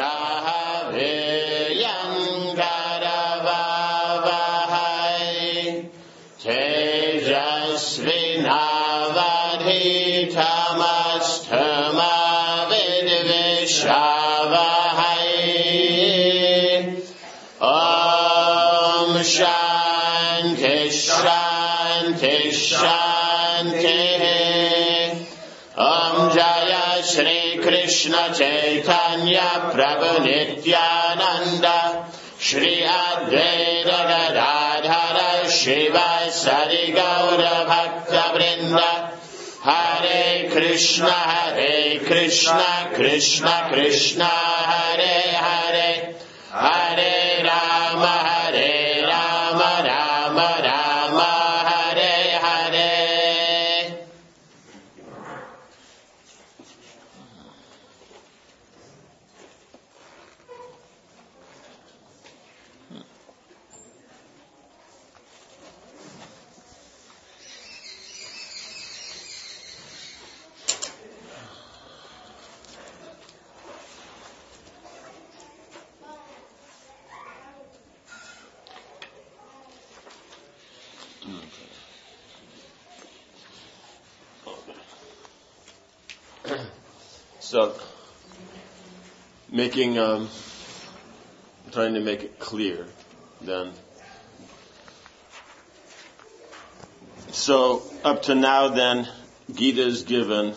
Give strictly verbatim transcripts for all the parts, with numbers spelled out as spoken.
Sahaviryam Karavavahai Tejasvinavadhitamastu Vidvishavahai. Om Shanti Shanti Shanti. Om Jaya Shri Krishna Chaitanya Prabhu Nityananda Shri Advaita Gadadhara Shiva Sari Gaura Bhakta Vrinda. Hare Krishna Hare Krishna Krishna Krishna Hare Hare Hare Rama Hare Rama Rama Rama Hare Hare. So, making, um, trying to make it clear, then. So, up to now, then, Gita is given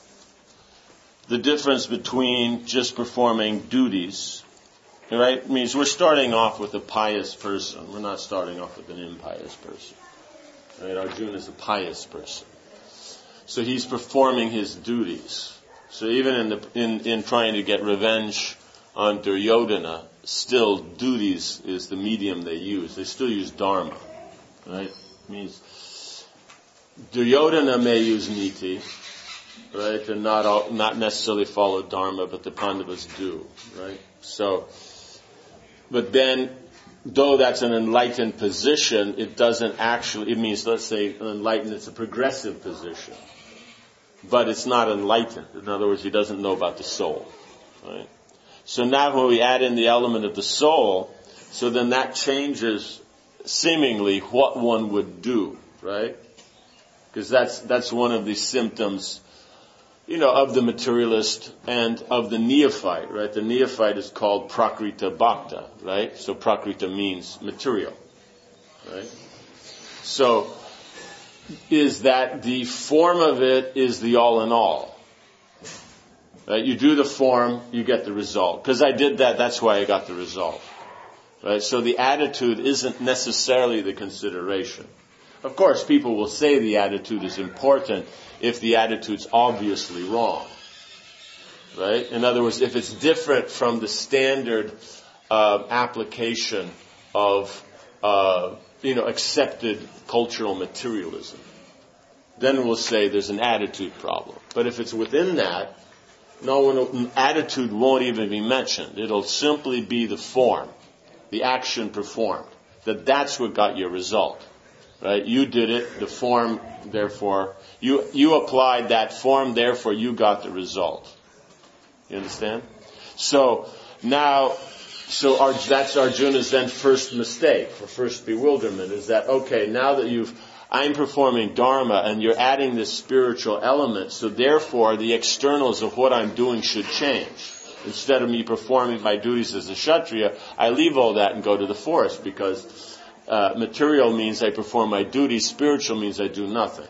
the difference between just performing duties, right? It means we're starting off with a pious person. We're not starting off with an impious person. Right? Arjuna is a pious person. So he's performing his duties. So even in the in, in trying to get revenge on Duryodhana, still duties is the medium they use. They still use dharma, right? It means Duryodhana may use niti, right, and not all, not necessarily follow dharma, but the Pandavas do, right? So, but then, though that's an enlightened position, it doesn't actually. It means, let's say, enlightened. It's a progressive position. But it's not enlightened. In other words, he doesn't know about the soul. Right? So now when we add in the element of the soul, so then that changes seemingly what one would do, right? Because that's that's one of the symptoms, you know, of the materialist and of the neophyte, right? The neophyte is called prakrita bhakta, right? So prakrita means material, right? So is that the form of it is the all in all. Right? You do the form, you get the result. Because I did that, that's why I got the result. Right? So the attitude isn't necessarily the consideration. Of course, people will say the attitude is important if the attitude's obviously wrong. Right? In other words, if it's different from the standard uh, application of uh, you know, accepted cultural materialism, then we'll say there's an attitude problem. But if it's within that, no one, attitude won't even be mentioned. It'll simply be the form, the action performed. That that's what got your result. Right? You did it, the form, therefore, you, you applied that form, therefore you got the result. You understand? So, now, so our, that's Arjuna's then first mistake, or first bewilderment, is that, okay, now that you've, I'm performing dharma and you're adding this spiritual element, so therefore the externals of what I'm doing should change. Instead of me performing my duties as a Kshatriya, I leave all that and go to the forest because uh, material means I perform my duties, spiritual means I do nothing.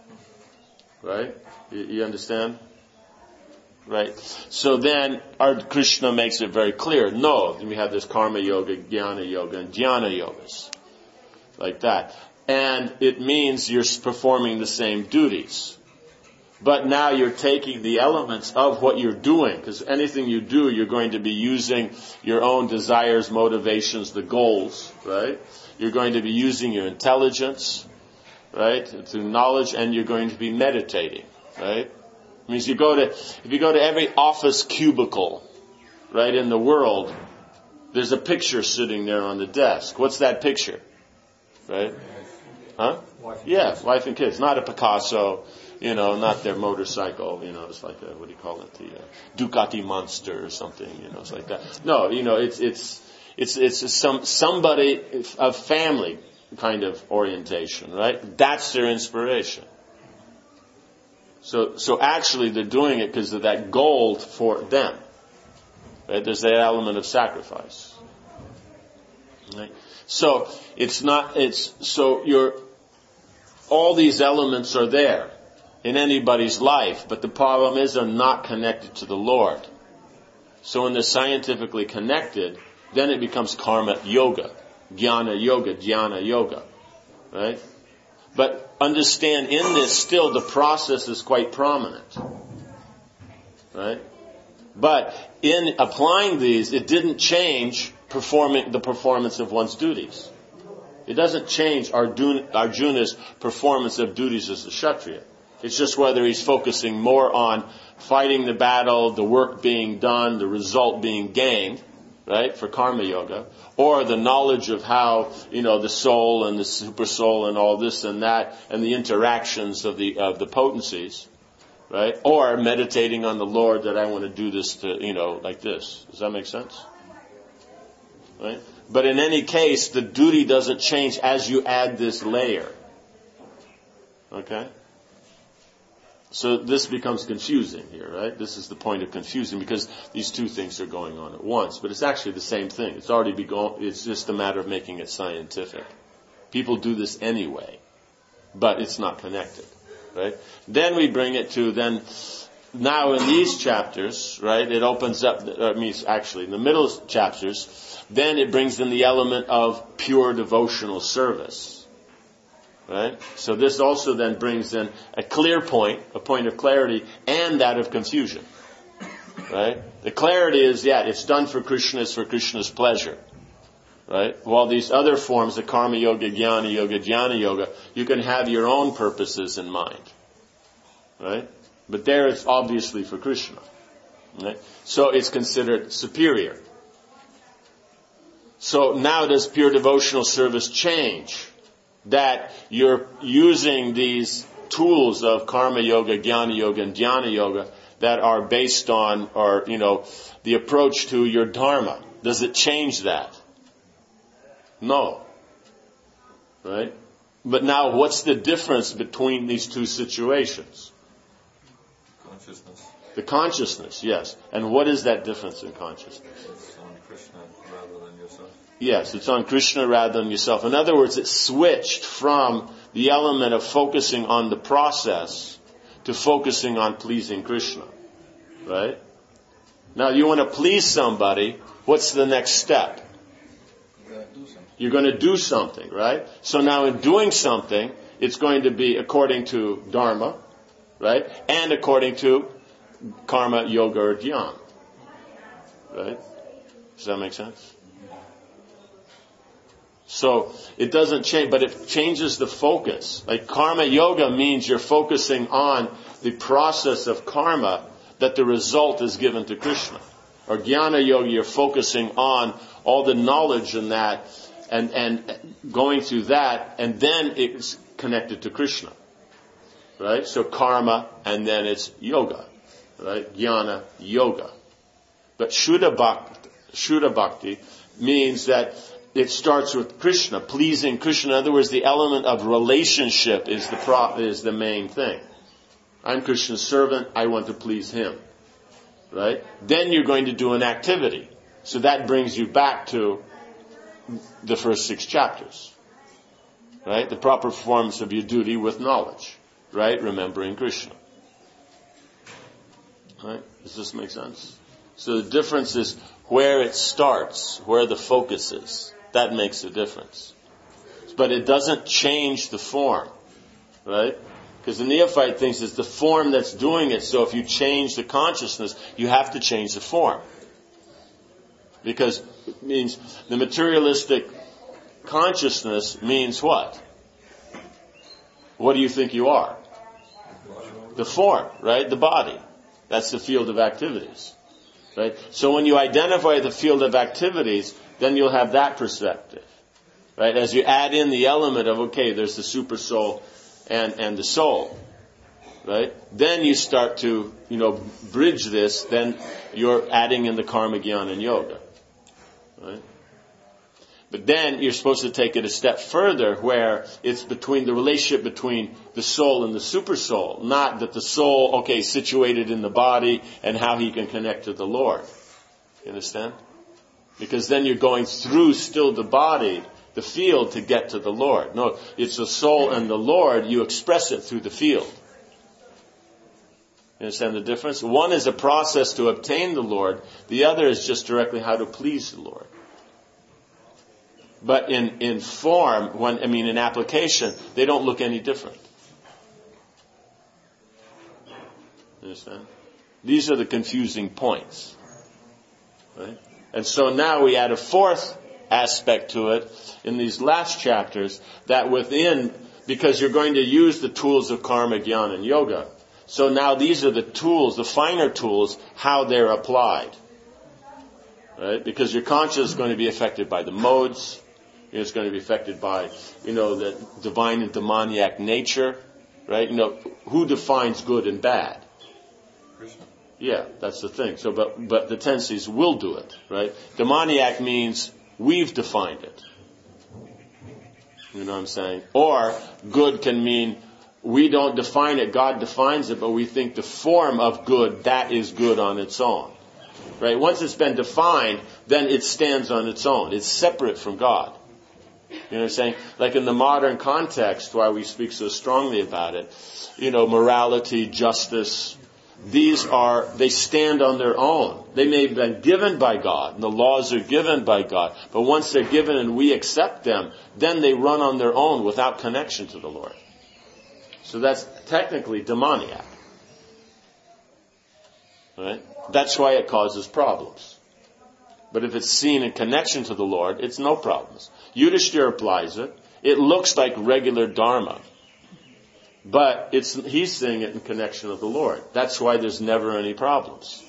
Right? You, you understand? Right. So then, our Krishna makes it very clear. No, we have this karma yoga, jnana yoga, and jnana yogas. Like that. And it means you're performing the same duties. But now you're taking the elements of what you're doing. Because anything you do, you're going to be using your own desires, motivations, the goals. Right? You're going to be using your intelligence. Right? Through knowledge, and you're going to be meditating. Right? It means you go to, if you go to every office cubicle, right, in the world, there's a picture sitting there on the desk. What's that picture? Right? Huh? Yeah, wife and kids. Not a Picasso, You know, not their motorcycle. You know, it's like a, what do you call it? The uh, Ducati Monster or something. You know, it's like that. No, you know, it's it's it's it's some somebody a family kind of orientation, right? That's their inspiration. So so actually, they're doing it because of that goal for them. Right? There's that element of sacrifice. Right? So it's not. It's so you're. All these elements are there in anybody's life, but the problem is they're not connected to the Lord. So when they're scientifically connected, then it becomes karma yoga, jnana yoga, dhyana yoga, right? But understand in this still the process is quite prominent, right? But in applying these, it didn't change performing the performance of one's duties. It doesn't change Arjuna's performance of duties as a Kshatriya. It's just whether he's focusing more on fighting the battle, the work being done, the result being gained, right, for karma yoga, or the knowledge of how, you know, the soul and the super soul and all this and that, and the interactions of the of the potencies, right, or meditating on the Lord that I want to do this to, you know, like this. Does that make sense? Right? But in any case, the duty doesn't change as you add this layer. Okay? So this becomes confusing here, right? This is the point of confusing because these two things are going on at once. But it's actually the same thing. It's already begun. It's just a matter of making it scientific. People do this anyway, but it's not connected, right? Then we bring it to then... Now in these chapters, right, it opens up, I mean, actually in the middle chapters, then it brings in the element of pure devotional service, right? So this also then brings in a clear point, a point of clarity, and that of confusion, right? The clarity is, yeah, it's done for Krishna, it's for Krishna's pleasure, right? While these other forms, the karma yoga, jnana yoga, dhyana yoga, you can have your own purposes in mind, right? But there it's obviously for Krishna. Right? So it's considered superior. So now does pure devotional service change? That you're using these tools of karma yoga, jnana yoga, and dhyana yoga that are based on, or, you know, the approach to your dharma. Does it change that? No. Right? But now what's the difference between these two situations? Consciousness. The consciousness, yes. And what is that difference in consciousness? It's on Krishna rather than yourself. Yes, it's on Krishna rather than yourself. In other words, it's switched from the element of focusing on the process to focusing on pleasing Krishna. Right? Now, you want to please somebody, what's the next step? You're going to do something, right? So now in doing something, it's going to be according to Dharma, right? And according to karma, yoga, or dhyan. Right? Does that make sense? So it doesn't change, but it changes the focus. Like karma yoga means you're focusing on the process of karma that the result is given to Krishna. Or jnana yoga, you're focusing on all the knowledge in that and, and going through that, and then it's connected to Krishna. Right? So karma, and then it's yoga. Right? Jnana, yoga. But Shuddha Bhakti, Shuddha Bhakti means that it starts with Krishna, pleasing Krishna. In other words, the element of relationship is the pro, is the main thing. I'm Krishna's servant, I want to please him. Right? Then you're going to do an activity. So that brings you back to the first six chapters. Right? The proper performance of your duty with knowledge. Right? Remembering Krishna. Right? Does this make sense? So the difference is where it starts, where the focus is. That makes a difference. But it doesn't change the form. Right? Because the neophyte thinks it's the form that's doing it. So if you change the consciousness, you have to change the form. Because it means the materialistic consciousness means what? What do you think you are? The form, right? The body. That's the field of activities. Right? So when you identify the field of activities, then you'll have that perspective. Right? As you add in the element of, okay, there's the super soul and, and the soul. right? Then you start to, you know, bridge this, then you're adding in the karma, jnana, and yoga, right? But then you're supposed to take it a step further where it's between the relationship between the soul and the super soul. Not that the soul, okay, is situated in the body and how he can connect to the Lord. You understand? Because then you're going through still the body, the field, to get to the Lord. No, it's the soul and the Lord. You express it through the field. You understand the difference? One is a process to obtain the Lord. The other is just directly how to please the Lord. But in, in form, when, I mean in application, they don't look any different. You understand? These are the confusing points. Right? And so now we add a fourth aspect to it in these last chapters, that within, because you're going to use the tools of karma, jnana, and yoga. So now these are the tools, the finer tools, how they're applied. Right? Because your conscience is going to be affected by the modes. It's going to be affected by, you know, the divine and demoniac nature, right? You know, who defines good and bad? Krishna. Yeah, that's the thing. So, but but the tendencies will do it, right? Demoniac means we've defined it. You know what I'm saying? Or good can mean we don't define it, God defines it, but we think the form of good, that is good on its own. Right? Once it's been defined, then it stands on its own. It's separate from God. You know what I'm saying? Like in the modern context, why we speak so strongly about it, you know, morality, justice, these are, they stand on their own. They may have been given by God, and the laws are given by God, but once they're given and we accept them, then they run on their own without connection to the Lord. So that's technically demoniac. Right? That's why it causes problems. But if it's seen in connection to the Lord, it's no problems. Yudhishthira applies it. It looks like regular dharma. But it's he's seeing it in connection with the Lord. That's why there's never any problems.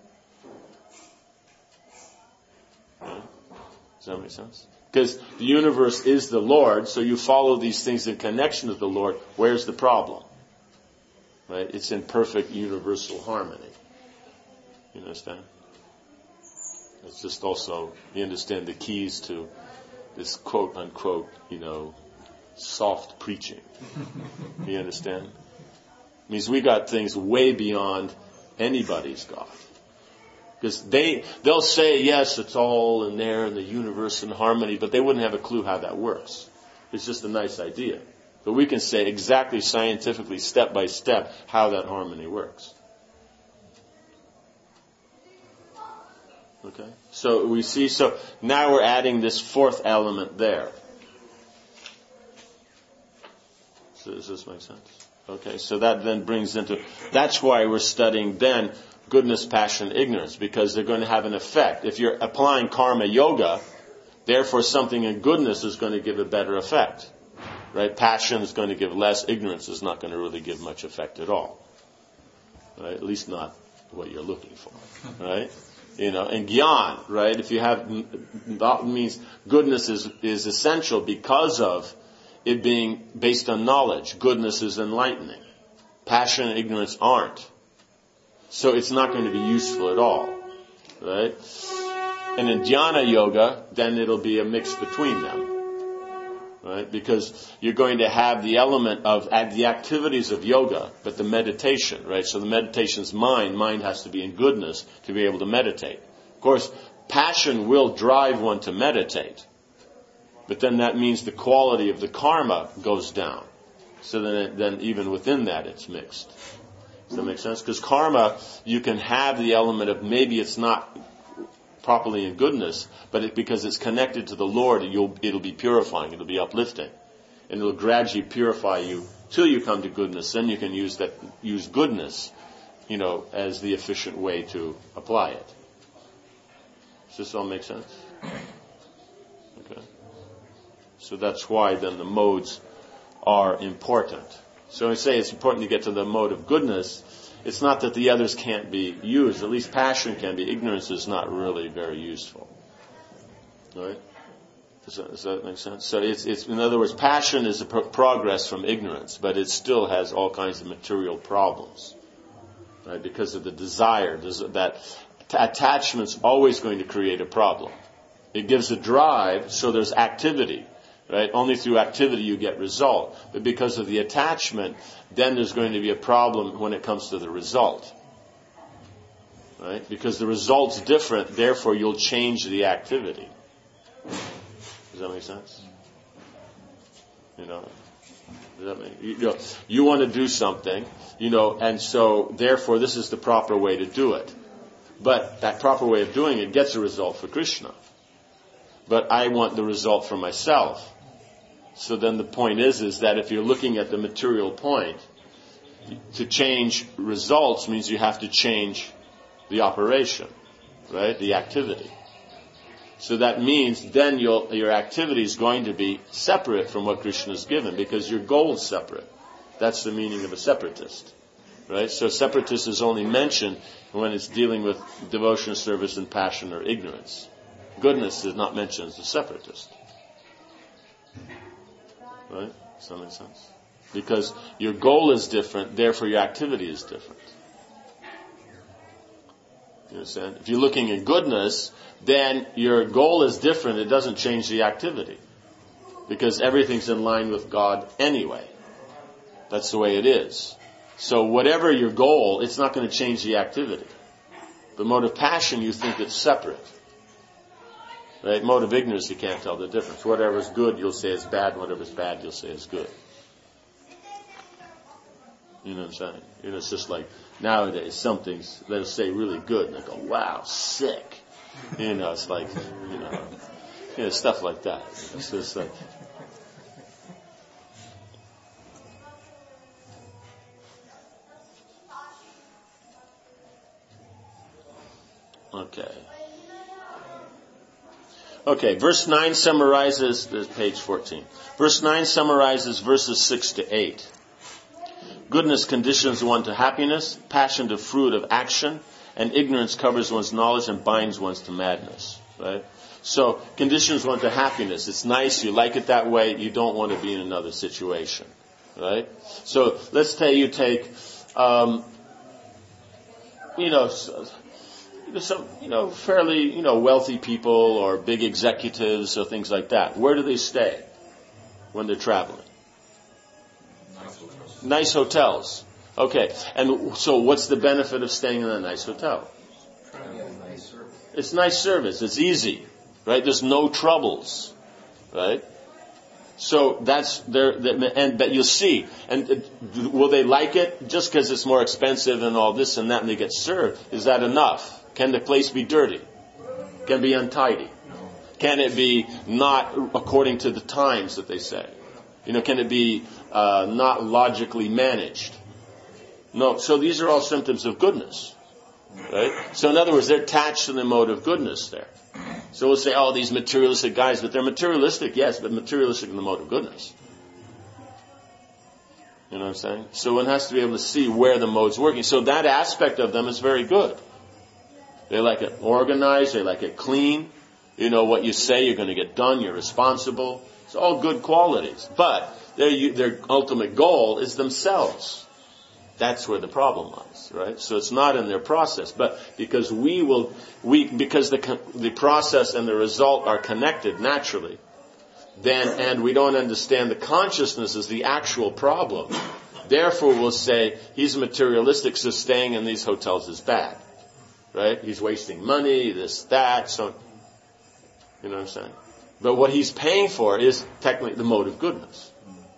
Right? Does that make sense? Because the universe is the Lord, so you follow these things in connection with the Lord. Where's the problem? Right? It's in perfect universal harmony. You understand? It's just also, you understand the keys to this quote unquote, you know, soft preaching. You understand? It means we got things way beyond anybody's God. Because they, they'll say, yes, it's all in there in the universe in harmony, but they wouldn't have a clue how that works. It's just a nice idea. But we can say exactly scientifically, step by step, how that harmony works. Okay? So we see, so now we're adding this fourth element there. So does this make sense? Okay, so that then brings into, that's why we're studying then goodness, passion, ignorance, because they're going to have an effect. If you're applying karma yoga, therefore something in goodness is going to give a better effect. Right? Passion is going to give less, ignorance is not going to really give much effect at all. Right? At least not what you're looking for. Right? You know, and gyan, right? If you have, that means goodness is, is essential because of it being based on knowledge. Goodness is enlightening. Passion and ignorance aren't. So it's not going to be useful at all. Right? And in dhyana yoga, then it'll be a mix between them. Right? Because you're going to have the element of the activities of yoga, but the meditation, right? So the meditation's mind. Mind has to be in goodness to be able to meditate. Of course, passion will drive one to meditate. But then that means the quality of the karma goes down. So then, it, then even within that, it's mixed. Does that make sense? Because karma, you can have the element of maybe it's not properly in goodness, but it, because it's connected to the Lord, you'll, it'll be purifying, it'll be uplifting. And it'll gradually purify you till you come to goodness. Then you can use that, use goodness, you know, as the efficient way to apply it. Does this all make sense? Okay. So that's why then the modes are important. So I say it's important to get to the mode of goodness. It's not that the others can't be used. At least passion can be. Ignorance is not really very useful. Right? Does that, does that make sense? So it's, it's, in other words, passion is a pro- progress from ignorance, but it still has all kinds of material problems, right? Because of the desire, does, that t- attachment's always going to create a problem. It gives a drive, so there's activity, right? Only through activity you get result. But because of the attachment, then there's going to be a problem when it comes to the result, right? Because the result's different, therefore you'll change the activity. Does that make sense? You know, does that make, you know, you want to do something, you know, and so therefore this is the proper way to do it. But that proper way of doing it gets a result for Krishna. But I want the result for myself. So then the point is, is that if you're looking at the material point, to change results means you have to change the operation, right? The activity. So that means then you'll, your activity is going to be separate from what Krishna has given because your goal is separate. That's the meaning of a separatist, right? So separatist is only mentioned when it's dealing with devotion, service, and passion or ignorance. Goodness is not mentioned as a separatist, right? Does that make sense? Because your goal is different, therefore your activity is different. You understand? If you're looking at goodness, then your goal is different. It doesn't change the activity. Because everything's in line with God anyway. That's the way it is. So whatever your goal, it's not going to change the activity. The mode of passion, you think it's separate. Right? Mode of ignorance, you can't tell the difference. Whatever's good, you'll say is bad. Whatever's bad, you'll say is good. You know what I'm saying? You know, it's just like nowadays, something's, they'll say really good, and they go, wow, sick. You know, it's like, you know, you know stuff like that. It's just like, okay. Okay, verse nine summarizes, there's page fourteen. Verse nine summarizes verses six to eight. Goodness conditions one to happiness, passion to fruit of action, and ignorance covers one's knowledge and binds one to madness. Right? So, conditions one to happiness. It's nice, you like it that way, you don't want to be in another situation. Right? So, let's say you take, um, you know, some, you know, fairly, you know, wealthy people or big executives or things like that. Where do they stay when they're traveling? Nice hotels. Okay. And so what's the benefit of staying in a nice hotel? It's nice service. It's easy. Right? There's no troubles. Right? So that's there, and but you'll see. And will they like it just because it's more expensive and all this and that and they get served? Is that enough? Can the place be dirty? Can it be untidy? Can it be not according to the times that they say? You know, can it be uh, not logically managed? No. So these are all symptoms of goodness, right? So in other words, they're attached to the mode of goodness there. So we'll say, oh, these materialistic guys, but they're materialistic, yes, but materialistic in the mode of goodness. You know what I'm saying? So one has to be able to see where the mode's working. So that aspect of them is very good. They like it organized, they like it clean. You know, what you say, you're going to get done, you're responsible. It's all good qualities. But their, their ultimate goal is themselves. That's where the problem lies, right? So it's not in their process. But because we will, we, because the, the process and the result are connected naturally, then, and we don't understand the consciousness as the actual problem, therefore we'll say, he's materialistic, so staying in these hotels is bad. Right? He's wasting money, this, that, so, you know what I'm saying? But what he's paying for is technically the mode of goodness.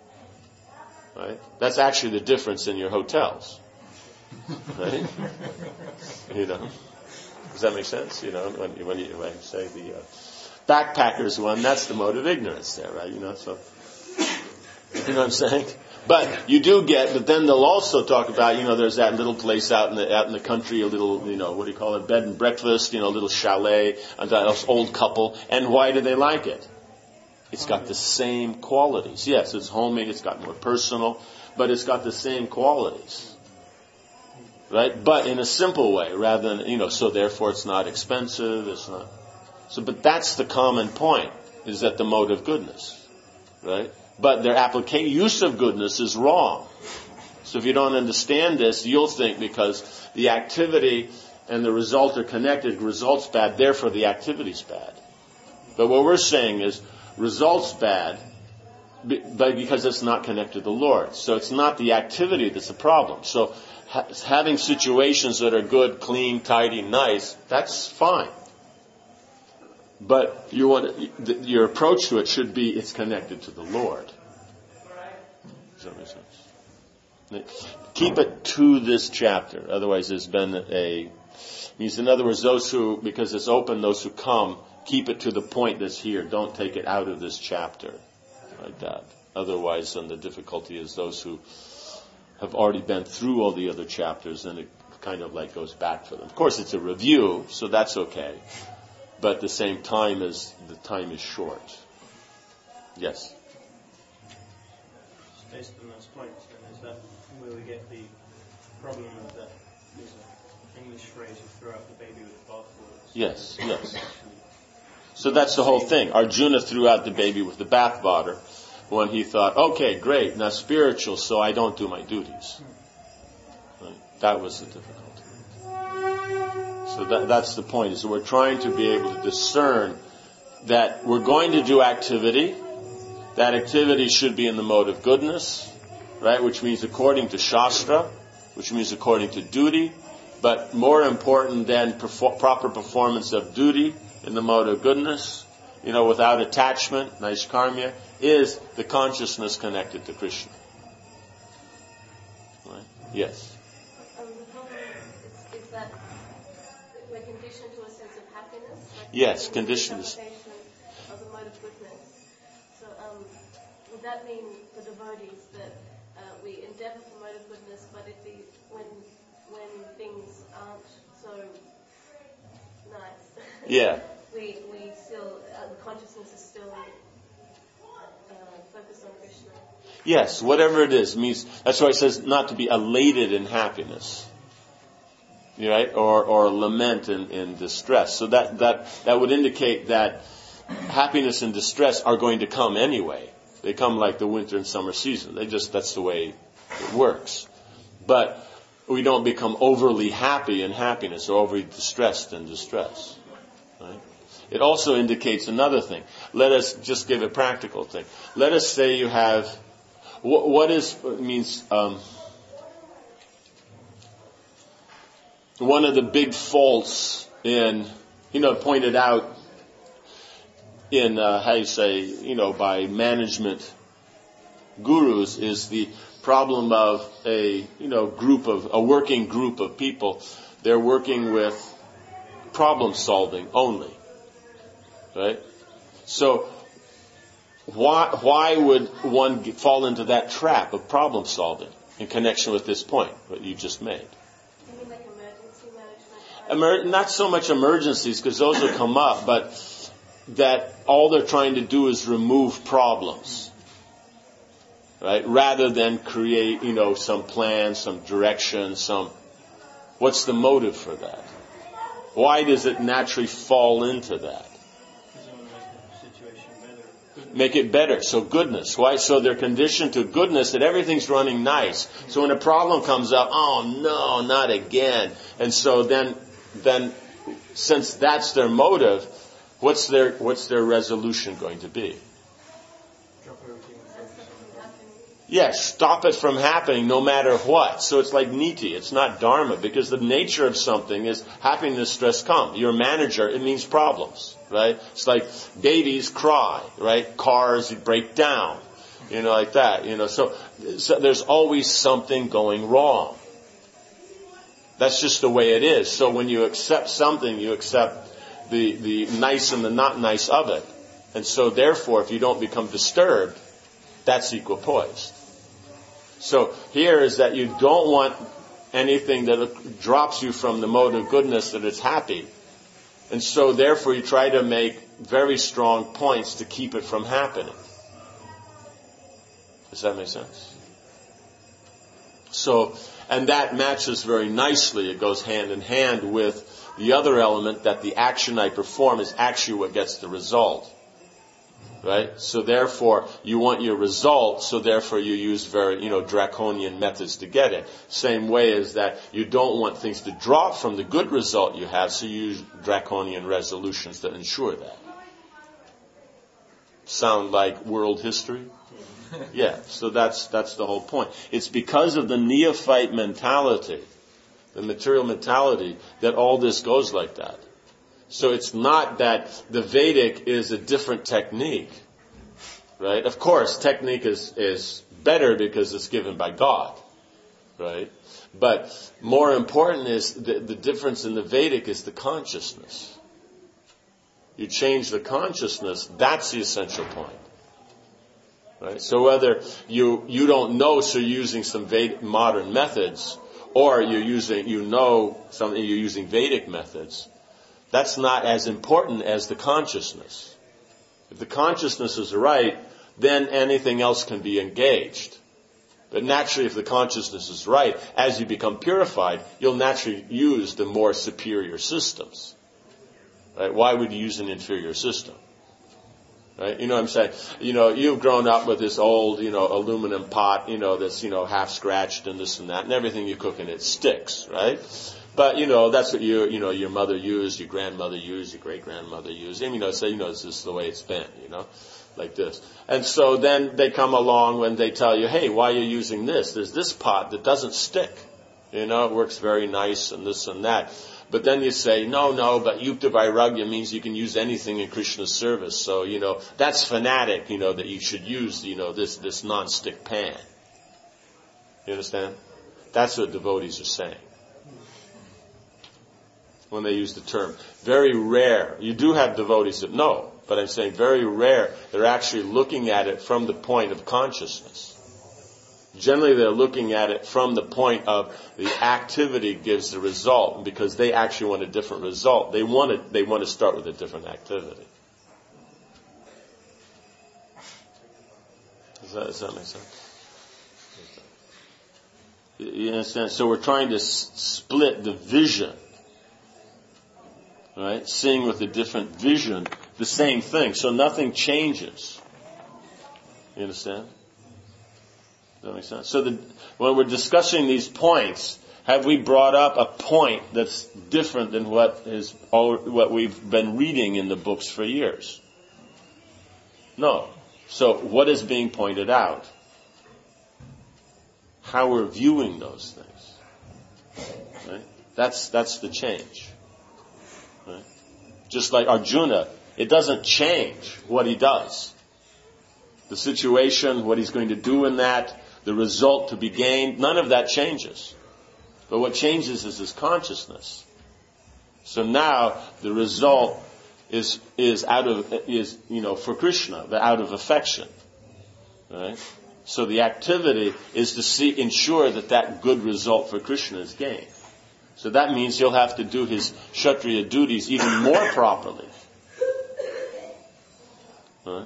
Right? That's actually the difference in your hotels. Right? You know? Does that make sense? You know, when, when you, when you say the uh, backpackers one, that's the mode of ignorance there, right? You know, so, you know what I'm saying? But you do get, but then they'll also talk about, you know, there's that little place out in the out in the country, a little, you know, what do you call it, bed and breakfast, you know, a little chalet, and that old couple. And why do they like it? It's got the same qualities. Yes, it's homey, it's got more personal, but it's got the same qualities. Right? But in a simple way, rather than, you know, so therefore it's not expensive, it's not. So, but that's the common point. is at the mode of goodness, right? But their application, use of goodness is wrong. So if you don't understand this, you'll think because the activity and the result are connected, result's bad, therefore the activity's bad. But what we're saying is result's bad, but because it's not connected to the Lord. So it's not the activity that's the problem. So ha- having situations that are good, clean, tidy, nice, that's fine. But you want your approach to it should be it's connected to the Lord. Does that make sense? Keep it to this chapter. Otherwise, there's been a means. In other words, those who, because it's open, those who come, keep it to the point that's here. Don't take it out of this chapter like that. Otherwise, then the difficulty is those who have already been through all the other chapters, and it kind of like goes back for them. Of course, it's a review, so that's okay. But at the same time, as the time is short. Yes? Based on those points, then, is that where we get the problem of that? There's an English phrase, you throw out the baby with the bathwater. Yes, yes. So that's the whole thing. Arjuna threw out the baby with the bathwater when he thought, okay, great, now spiritual, so I don't do my duties. Right? That was the difficulty. So that, that's the point, is that we're trying to be able to discern that we're going to do activity. That activity should be in the mode of goodness, right? Which means according to Shastra, which means according to duty. But more important than perfor- proper performance of duty in the mode of goodness, you know, without attachment, naishkarmya, is the consciousness connected to Krishna. Right? Yes. Um, the problem is, is that we're conditioned to a sense of happiness. Like Yes, conditioned. Of the mode of goodness. So, um, would that mean for devotees that uh, we endeavour for mode of goodness, but if the when when things aren't so nice, Yeah. we we still uh, the consciousness is still uh, focused on Krishna. Yes, whatever it is means. That's why it says not to be elated in happiness, right? Or or lament in, in distress. So that that that would indicate that happiness and distress are going to come anyway. They come like the winter and summer season. They just that's the way it works. But we don't become overly happy in happiness or overly distressed in distress. Right? It also indicates another thing. Let us just give a practical thing. Let us say you have, what, what is, means, um, one of the big faults in, you know, pointed out in, uh, how you say, you know, by management gurus is the problem of a, you know, group of, a working group of people. They're working with problem solving only. Right? So, why, why would one get, fall into that trap of problem solving in connection with this point, what you just made? You mean like emergency management? Emer- not so much emergencies, because those will come up, but that all they're trying to do is remove problems. Right? Rather than create, you know, some plan, some direction, some... What's the motive for that? Why does it naturally fall into that? Make it better. So goodness. Why? So they're conditioned to goodness, that everything's running nice. So when a problem comes up, oh no, not again. And so then, then, since that's their motive, what's their, what's their resolution going to be? Yes, stop it from happening no matter what. So it's like niti, it's not dharma, because the nature of something is happiness, stress, come. You're a manager, it means problems, right? It's like babies cry, right? Cars break down, you know, like that, you know. So, so there's always something going wrong. That's just the way it is. So when you accept something, you accept the, the nice and the not nice of it. And so therefore, if you don't become disturbed, that's equipoised. So here is that you don't want anything that drops you from the mode of goodness, that it's happy. And so therefore you try to make very strong points to keep it from happening. Does that make sense? So, and that matches very nicely. It goes hand in hand with the other element, that the action I perform is actually what gets the result. right? So therefore, you want your result, so therefore you use very, you know, draconian methods to get it. Same way as that you don't want things to drop from the good result you have, so you use draconian resolutions that ensure that. Sound like world history? Yeah, so that's that's the whole point. It's because of the neophyte mentality, the material mentality, that all this goes like that. So it's not that the Vedic is a different technique, right? Of course, technique is, is better because it's given by God, right? But more important is the, the difference in the Vedic is the consciousness. You change the consciousness, that's the essential point. Right? So whether you you don't know, so you're using some Vedic, modern methods, or you're using you know something, you're using Vedic methods, that's not as important as the consciousness. If the consciousness is right, then anything else can be engaged. But naturally, if the consciousness is right, as you become purified, you'll naturally use the more superior systems. Right? Why would you use an inferior system? Right? You know what I'm saying? You know, you've grown up with this old, you know, aluminum pot, you know, that's, you know, half scratched and this and that, and everything you cook in it sticks, right? But, you know, that's what you, you know, your mother used, your grandmother used, your great-grandmother used, and, you know, say, you know, this is the way it's been, you know, like this. And so then they come along when they tell you, hey, why are you using this? There's this pot that doesn't stick. You know, it works very nice and this and that. But then you say, no, no, but Yukta Vairagya means you can use anything in Krishna's service. So, you know, that's fanatic, you know, that you should use, you know, this, this non-stick pan. You understand? That's what devotees are saying when they use the term. Very rare. You do have devotees that know, but I'm saying very rare. They're actually looking at it from the point of consciousness. Generally, they're looking at it from the point of the activity gives the result, because they actually want a different result. They want to, they want to start with a different activity. Does that, does that make sense? You understand? So we're trying to s- split the vision, right? Seeing with a different vision, the same thing. So nothing changes. You understand? Does that make sense? So the, when we're discussing these points, have we brought up a point that's different than what is all, what we've been reading in the books for years? No. So what is being pointed out? How we're viewing those things. Right? That's that's the change. Right? Just like Arjuna, it doesn't change what he does. The situation, what he's going to do in that, the result to be gained, none of that changes. But what changes is his consciousness. So now the result is is out of is you know for Krishna, the out of affection, right? So the activity is to see ensure that that good result for Krishna is gained. So that means he'll have to do his Kshatriya duties even more properly. Right?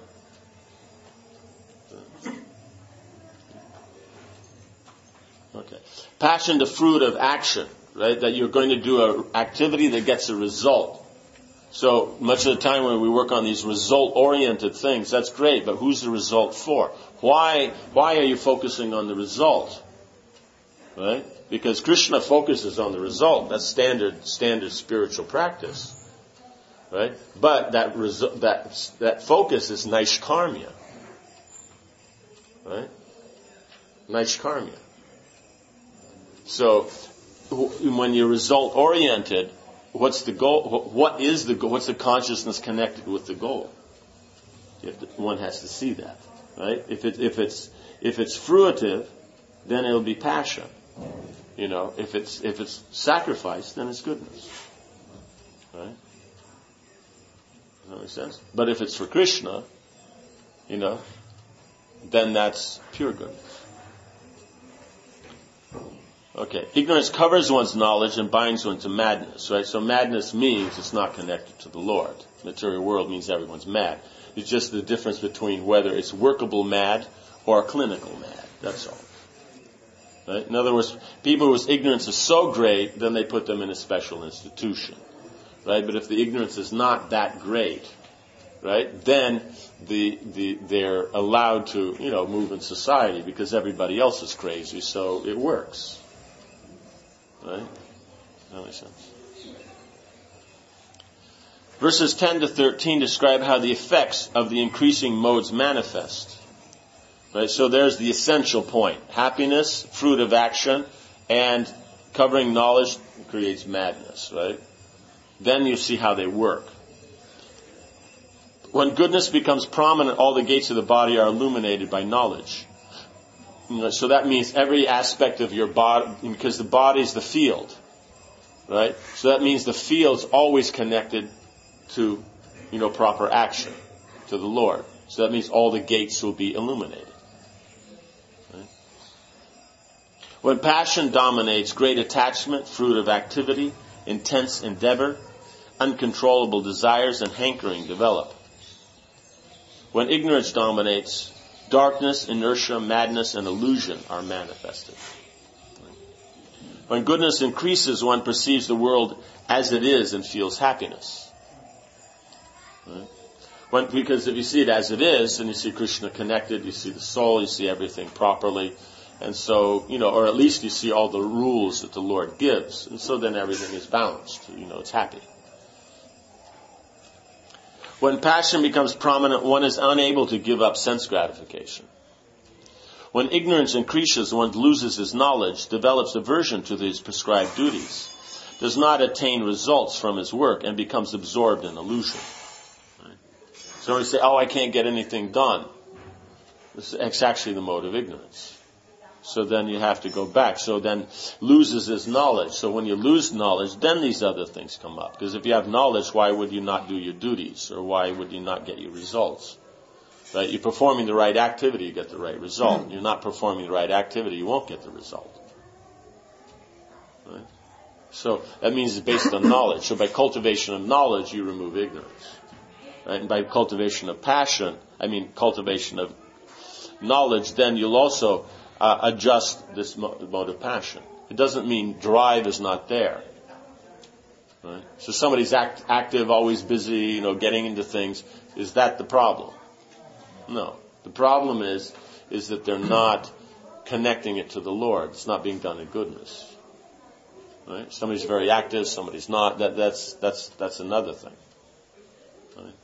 Okay. Passion, the fruit of action, right? That you're going to do an activity that gets a result. So much of the time when we work on these result-oriented things, that's great, but who's the result for? Why, why are you focusing on the result? Right? Because Krishna focuses on the result. That's standard, standard spiritual practice. Right? But that result, that, that focus is Naishkarmya. Right? Naishkarmya. So, when you're result oriented, what's the goal? What is the goal? What's the consciousness connected with the goal? You have to, one has to see that, right? If it, if it's if it's fruitive, then it'll be passion. You know, if it's if it's sacrifice, then it's goodness, right? Does that make sense? But if it's for Krishna, you know, then that's pure goodness. Okay, ignorance covers one's knowledge and binds one to madness, right? So madness means it's not connected to the Lord. Material world means everyone's mad. It's just the difference between whether it's workable mad or clinical mad. That's all. Right? In other words, people whose ignorance is so great, then they put them in a special institution. Right? But if the ignorance is not that great, right? Then the the they're allowed to, you know, move in society because everybody else is crazy, so it works. Right? That makes sense. Verses ten to thirteen describe how the effects of the increasing modes manifest. Right? So there's the essential point. Happiness, fruit of action, and covering knowledge creates madness, right? Then you see how they work. When goodness becomes prominent, all the gates of the body are illuminated by knowledge. You know, so that means every aspect of your body, because the body is the field, right? So that means the field's always connected to, you know, proper action, to the Lord. So that means all the gates will be illuminated. Right? When passion dominates, great attachment, fruit of activity, intense endeavor, uncontrollable desires, and hankering develop. When ignorance dominates, darkness, inertia, madness, and illusion are manifested. When goodness increases, one perceives the world as it is and feels happiness. Right? When, because if you see it as it is, then you see Krishna connected, you see the soul, you see everything properly. And so, you know, or at least you see all the rules that the Lord gives. And so then everything is balanced. You know, it's happy. When passion becomes prominent, one is unable to give up sense gratification. When ignorance increases, one loses his knowledge, develops aversion to his prescribed duties, does not attain results from his work, and becomes absorbed in illusion. Right? So when you say, oh, I can't get anything done, it's actually the mode of ignorance. So then you have to go back. So then loses his knowledge. So when you lose knowledge, then these other things come up. Because if you have knowledge, why would you not do your duties? Or why would you not get your results? Right? You're performing the right activity, you get the right result. You're not performing the right activity, you won't get the result. Right? So that means it's based on knowledge. So by cultivation of knowledge, you remove ignorance. Right? And by cultivation of passion, I mean cultivation of knowledge, then you'll also Uh, adjust this mode of passion. It doesn't mean drive is not there. Right? So somebody's act, active, always busy, you know, getting into things. Is that the problem? No. The problem is, is that they're not connecting it to the Lord. It's not being done in goodness. Right? Somebody's very active, somebody's not. That, that's, that's, that's another thing. Right?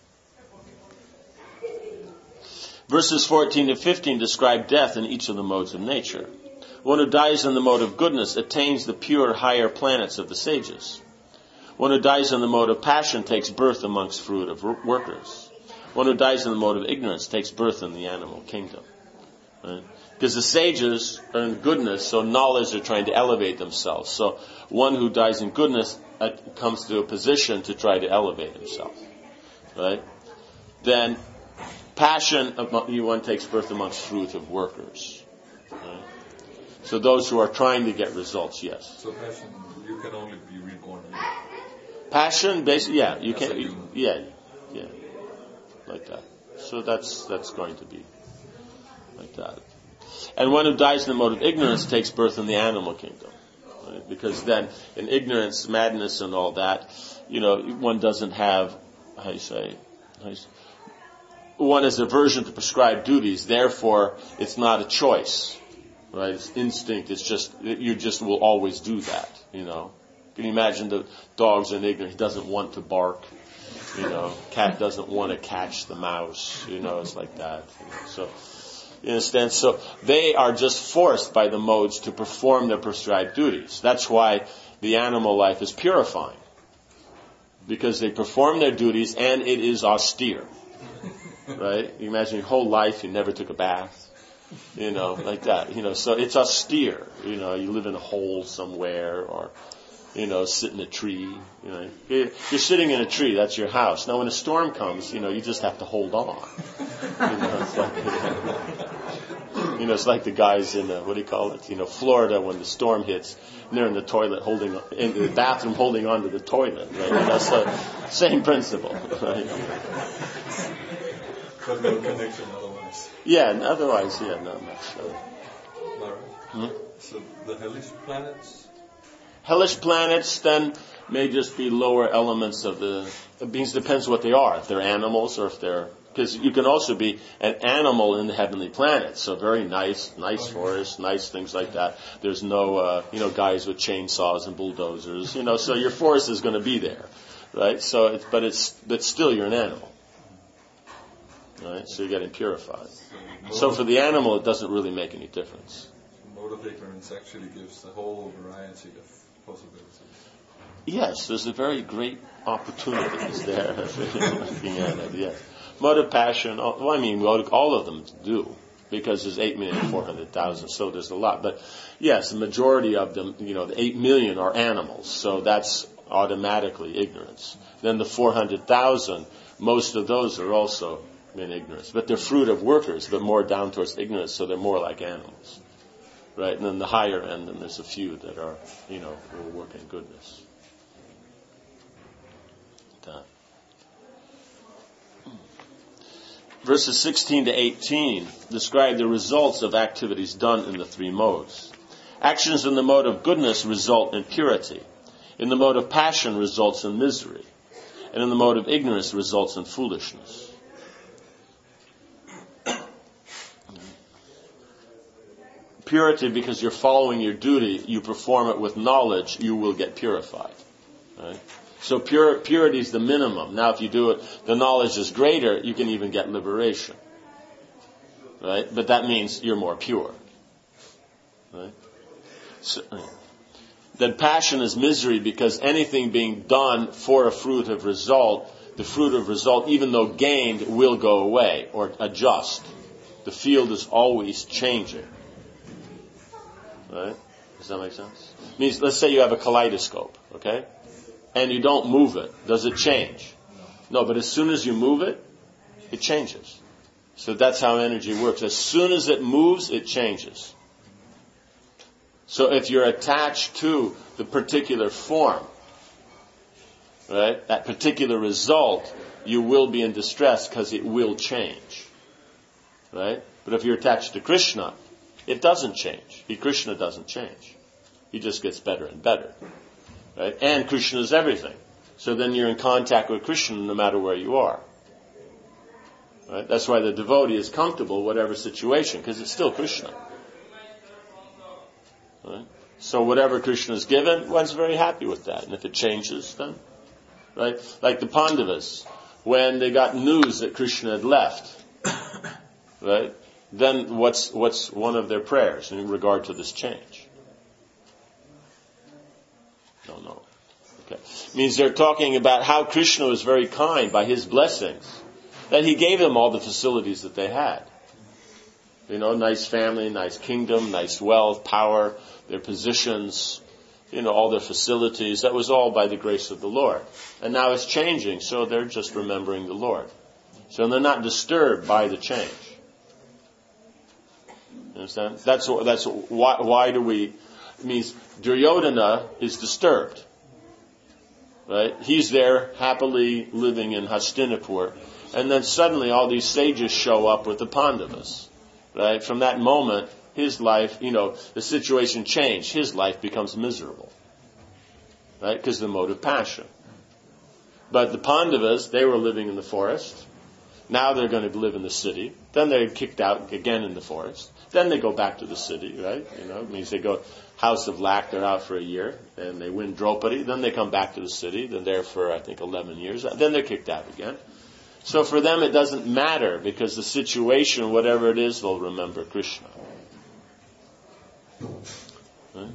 Verses fourteen to fifteen describe death in each of the modes of nature. One who dies in the mode of goodness attains the pure higher planets of the sages. One who dies in the mode of passion takes birth amongst fruit of workers. One who dies in the mode of ignorance takes birth in the animal kingdom. Right? Because the sages are in goodness, so knowledge are trying to elevate themselves. So one who dies in goodness comes to a position to try to elevate himself. Right? Then passion, one takes birth amongst fruit of workers. Right? So those who are trying to get results, yes. So passion, you can only be reborn. Passion, basically, yeah, you can, you, yeah, yeah, like that. So that's that's going to be like that. And one who dies in the mode of ignorance takes birth in the animal kingdom, right? Because then in ignorance, madness, and all that, you know, one doesn't have, how do you say, how do you say one has aversion to prescribed duties, therefore it's not a choice, right? It's instinct. It's just, you just will always do that, you know. Can you imagine the dogs in ignorance? He doesn't want to bark, you know. Cat doesn't want to catch the mouse, you know. It's like that. You know? So, you understand? So they are just forced by the modes to perform their prescribed duties. That's why the animal life is purifying, because they perform their duties and it is austere. Right? You imagine your whole life you never took a bath, you know, like that. You know, so it's austere. You know, you live in a hole somewhere, or, you know, sit in a tree. You know, you're sitting in a tree. That's your house. Now, when a storm comes, you know, you just have to hold on. You know, it's like, you know, it's like the guys in uh, what do you call it? You know, Florida, when the storm hits, and they're in the toilet holding, in the bathroom holding on to the toilet. Right? You know, so same principle. Right? But no connection otherwise. Yeah, and otherwise, yeah, not much. So. All right. Hmm? So the hellish planets? Hellish planets, then may just be lower elements of the, it means depends what they are, if they're animals or if they're, because you can also be an animal in the heavenly planet, so very nice, nice forests, nice things like that. There's no, uh, you know, guys with chainsaws and bulldozers, you know, so your forest is going to be there, right? So, it's, but it's, but still you're an animal, right? So you're getting purified. So for the animal, it doesn't really make any difference. Mode of ignorance actually gives the whole variety of possibilities. Yes, there's a very great opportunities there. Looking at it, yes. Mode of passion, well, I mean, all of them do, because there's eight million four hundred thousand, so there's a lot. But yes, the majority of them, you know, the eight million are animals, so that's automatically ignorance. Then the four hundred thousand, most of those are also in ignorance. But they're fruit of workers, but more down towards ignorance, so they're more like animals. Right? And then the higher end, then there's a few that are, you know, will work in goodness. That. Verses sixteen to eighteen describe the results of activities done in the three modes. Actions in the mode of goodness result in purity. In the mode of passion results in misery. And in the mode of ignorance results in foolishness. Purity, because you're following your duty, you perform it with knowledge, you will get purified. Right? So pure, purity is the minimum. Now if you do it, the knowledge is greater, you can even get liberation. Right? But that means you're more pure. Right? So, then passion is misery, because anything being done for a fruit of result, the fruit of result, even though gained, will go away or adjust. The field is always changing. Right? Does that make sense? It means, let's say you have a kaleidoscope, okay? And you don't move it. Does it change? No, but as soon as you move it, it changes. So that's how energy works. As soon as it moves, it changes. So if you're attached to the particular form, right, that particular result, you will be in distress because it will change. Right? But if you're attached to Krishna, it doesn't change. Krishna doesn't change. He just gets better and better. Right? And Krishna is everything. So then you're in contact with Krishna no matter where you are. Right? That's why the devotee is comfortable whatever situation, because it's still Krishna. Right? So whatever Krishna is given, one's very happy with that. And if it changes, then, right? Like the Pandavas, when they got news that Krishna had left, right? Then what's what's one of their prayers in regard to this change? No, no. Okay. It means they're talking about how Krishna was very kind by his blessings, that he gave them all the facilities that they had. You know, nice family, nice kingdom, nice wealth, power, their positions, you know, all their facilities. That was all by the grace of the Lord. And now it's changing, so they're just remembering the Lord. So they're not disturbed by the change. You understand? That's that's why. Why do we? It means Duryodhana is disturbed, right? He's there happily living in Hastinapur, and then suddenly all these sages show up with the Pandavas, right? From that moment, his life, you know, the situation changed. His life becomes miserable, right? Because of the mode of passion. But the Pandavas, they were living in the forest. Now they're going to live in the city. Then they're kicked out again in the forest. Then they go back to the city, right? You know, it means they go House of Lac, they're out for a year. Then they win Draupadi. Then they come back to the city. Then they're for, I think, eleven years. Then they're kicked out again. So for them it doesn't matter, because the situation, whatever it is, they'll remember Krishna. Right?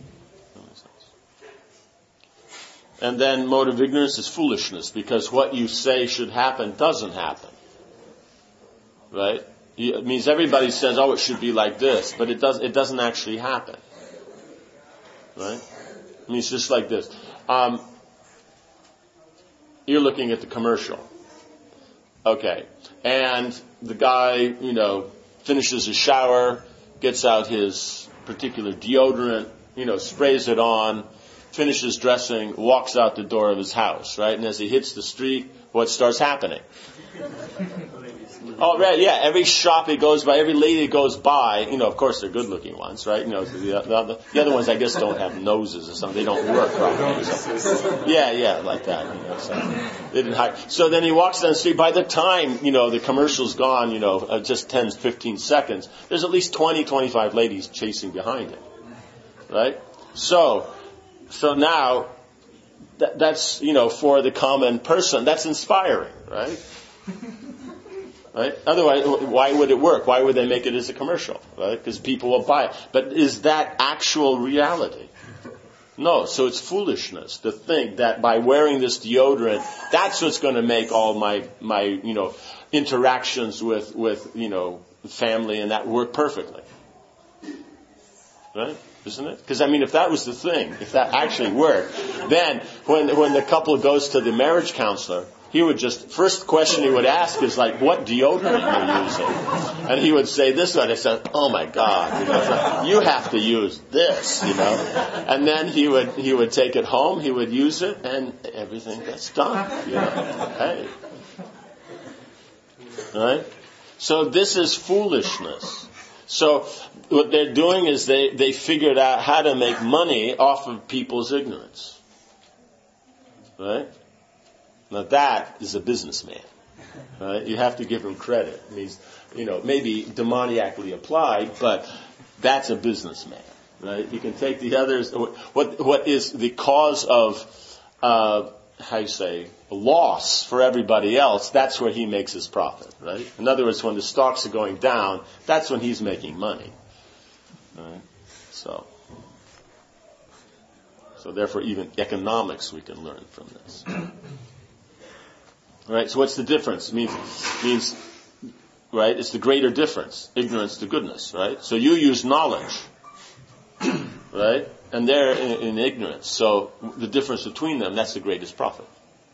And then mode of ignorance is foolishness, because what you say should happen doesn't happen. Right? It means everybody says, oh, it should be like this, but it does, it doesn't actually happen. Right? It means just like this. Um, you're looking at the commercial. Okay. And the guy, you know, finishes his shower, gets out his particular deodorant, you know, sprays it on, finishes dressing, walks out the door of his house, right? And as he hits the street, what starts happening? Oh, right, yeah. Every shop he goes by, every lady that goes by, you know, of course they're good-looking ones, right? You know, the, the, the other ones, I guess, don't have noses or something. They don't work properly. So. Yeah, yeah, like that. You know, so they didn't hire. So then he walks down the street. By the time, you know, the commercial's gone, you know, uh, just ten, fifteen seconds, there's at least twenty, twenty-five ladies chasing behind him, right? So, so now, that, that's, you know, for the common person, that's inspiring, right? Right? Otherwise, why would it work? Why would they make it as a commercial? Right? Because people will buy it. But is that actual reality? No. So it's foolishness to think that by wearing this deodorant, that's what's going to make all my, my, you know, interactions with, with, you know, family and that work perfectly. Right? Isn't it? Because, I mean, if that was the thing, if that actually worked, then when, when the couple goes to the marriage counselor, he would just, first question he would ask is like, what deodorant are you using? And he would say this one. I said, oh my God, you know, you have to use this, you know. And then he would, he would take it home, he would use it, and everything gets done, you know. Hey. Right? So this is foolishness. So what they're doing is they, they figured out how to make money off of people's ignorance. Right? Now that is a businessman, right? You have to give him credit. It means, you know, maybe demoniacally applied, but that's a businessman, right? You can take the others. What what is the cause of, uh, how you say, loss for everybody else? That's where he makes his profit, right? In other words, when the stocks are going down, that's when he's making money, right? So, so therefore, even economics we can learn from this. Right, so what's the difference? It means, means, right, it's the greater difference. Ignorance to goodness, right? So you use knowledge, right? And they're in, in ignorance. So the difference between them, that's the greatest profit.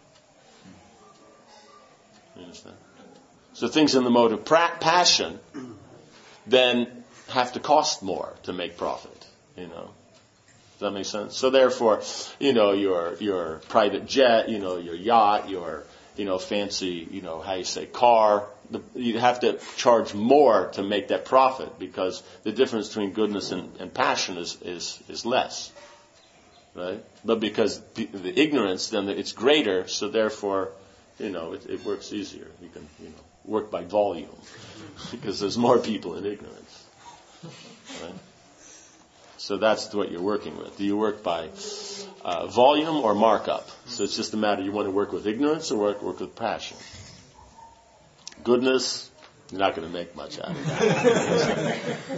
You understand? So things in the mode of pra- passion then have to cost more to make profit, you know. Does that make sense? So therefore, you know, your, your private jet, you know, your yacht, your, you know, fancy, you know, how you say, car, the, you have to charge more to make that profit because the difference between goodness and, and passion is, is, is less. Right? But because the, the ignorance, then it's greater, so therefore, you know, it, it works easier. You can, you know, work by volume because there's more people in ignorance. Right? So that's what you're working with. Do you work by uh, volume or markup? So it's just a matter, you want to work with ignorance or work, work with passion? Goodness, you're not going to make much out of that.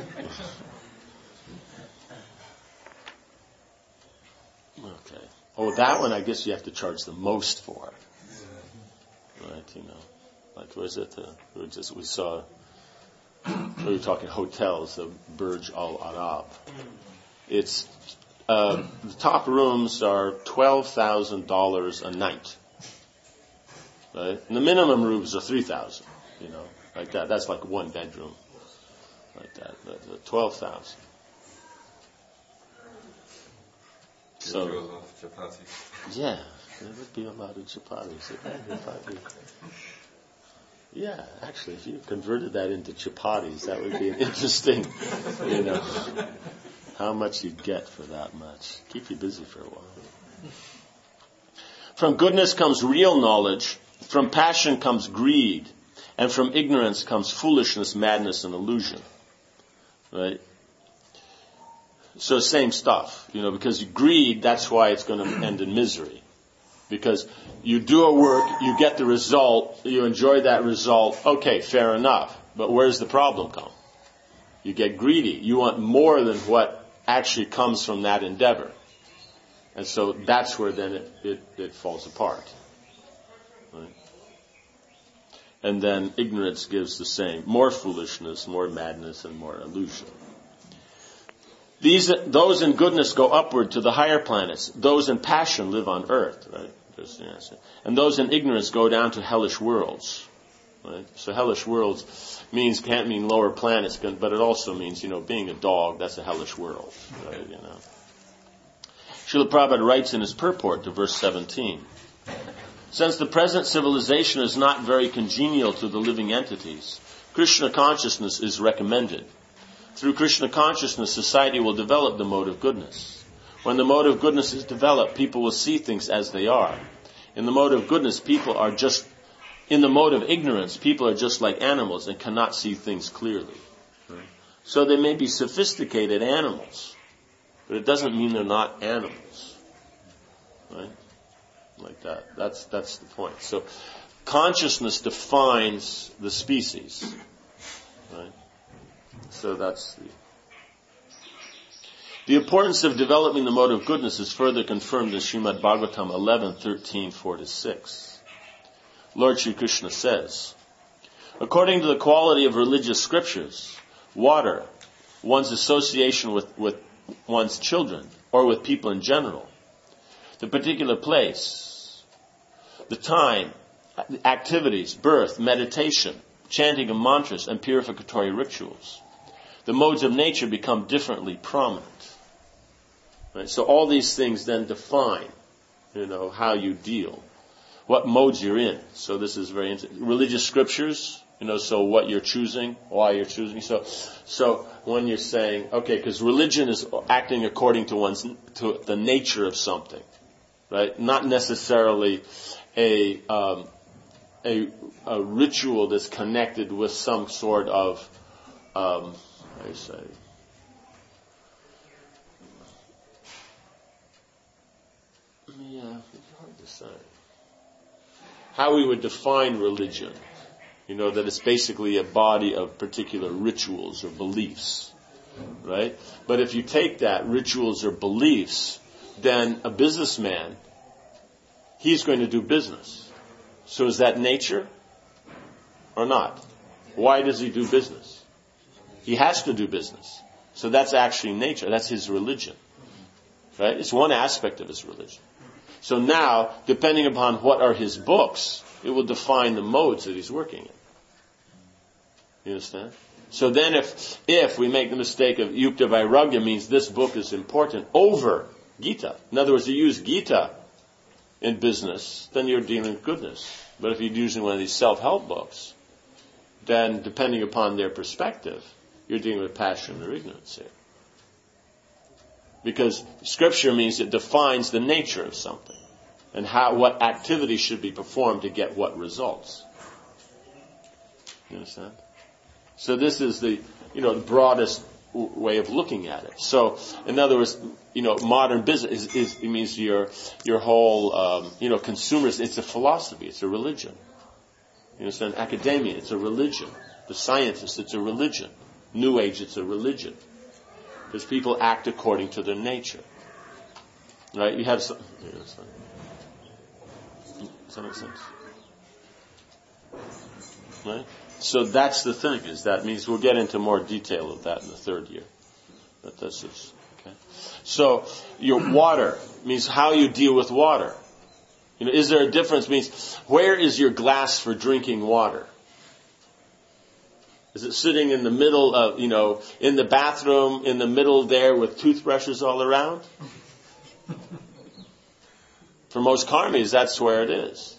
Okay. Oh, that one I guess you have to charge the most for. Right, you know. Like, was it? The, we, just, we saw, we were talking hotels, the Burj Al Arab. It's, uh, the top rooms are twelve thousand dollars a night. Right? And the minimum rooms are three thousand dollars, you know, like that. That's like one bedroom. Like that. The, the twelve thousand dollars. So, yeah, there would be a lot of chapatis. Yeah, actually, if you converted that into chapatis, that would be an interesting, you know, how much you'd get for that much. Keep you busy for a while. From goodness comes real knowledge. From passion comes greed. And from ignorance comes foolishness, madness, and illusion. Right? So same stuff, you know, because greed, that's why it's going to end in misery. Because you do a work, you get the result, you enjoy that result, okay, fair enough. But where's the problem come? You get greedy. You want more than what actually comes from that endeavor. And so that's where then it, it, it falls apart. Right? And then ignorance gives the same. More foolishness, more madness, and more illusion. These, those in goodness go upward to the higher planets. Those in passion live on earth, right? There's the answer. And those in ignorance go down to hellish worlds, right? So hellish worlds means, can't mean lower planets, but it also means, you know, being a dog, that's a hellish world, right? You know. Srila Prabhupada writes in his purport to verse seventeen, Since the present civilization is not very congenial to the living entities, Krishna consciousness is recommended. Through Krishna consciousness, society will develop the mode of goodness. When the mode of goodness is developed, people will see things as they are. In the mode of goodness, people are just, in the mode of ignorance, people are just like animals and cannot see things clearly. Right? So they may be sophisticated animals, but it doesn't mean they're not animals. Right? Like that. That's, that's the point. So consciousness defines the species. Right? So that's the... The importance of developing the mode of goodness is further confirmed in Srimad Bhagavatam eleven, thirteen, four to six. Lord Shri Krishna says, according to the quality of religious scriptures, water, one's association with, with one's children, or with people in general, the particular place, the time, activities, birth, meditation, chanting of mantras, and purificatory rituals, the modes of nature become differently prominent. Right? So all these things then define, you know, how you deal, what modes you're in. So this is very interesting. Religious scriptures, you know, so what you're choosing, why you're choosing. So, so when you're saying, okay, because religion is acting according to one's, to the nature of something, right? Not necessarily a, um, a, a ritual that's connected with some sort of, um, how do you say, yeah, it's hard to say. How we would define religion, you know, that it's basically a body of particular rituals or beliefs, right? But if you take that, rituals or beliefs, then a businessman, he's going to do business. So is that nature or not? Why does he do business? He has to do business. So that's actually nature. That's his religion. Right? It's one aspect of his religion. So now, depending upon what are his books, it will define the modes that he's working in. You understand? So then if, if we make the mistake of Yukta Vairagya means this book is important over Gita. In other words, you use Gita in business, then you're dealing with goodness. But if you're using one of these self-help books, then depending upon their perspective, you're dealing with passion or ignorance here. Because scripture means it defines the nature of something and how, what activities should be performed to get what results. You understand? So this is the, you know, the broadest w- way of looking at it. So, in other words, you know, modern business is, is it means your your whole, um, you know, consumers. It's a philosophy. It's a religion. You understand? Academia. It's a religion. The scientists. It's a religion. New Age. It's a religion. Because people act according to their nature. Right? You have some... You know, does that make sense? Right? So that's the thing, is that means we'll get into more detail of that in the third year. But that's just... Okay. So, your water means how you deal with water. You know, is there a difference? Means, where is your glass for drinking water? Is it sitting in the middle of, you know, in the bathroom, in the middle there with toothbrushes all around? For most karmis, that's where it is.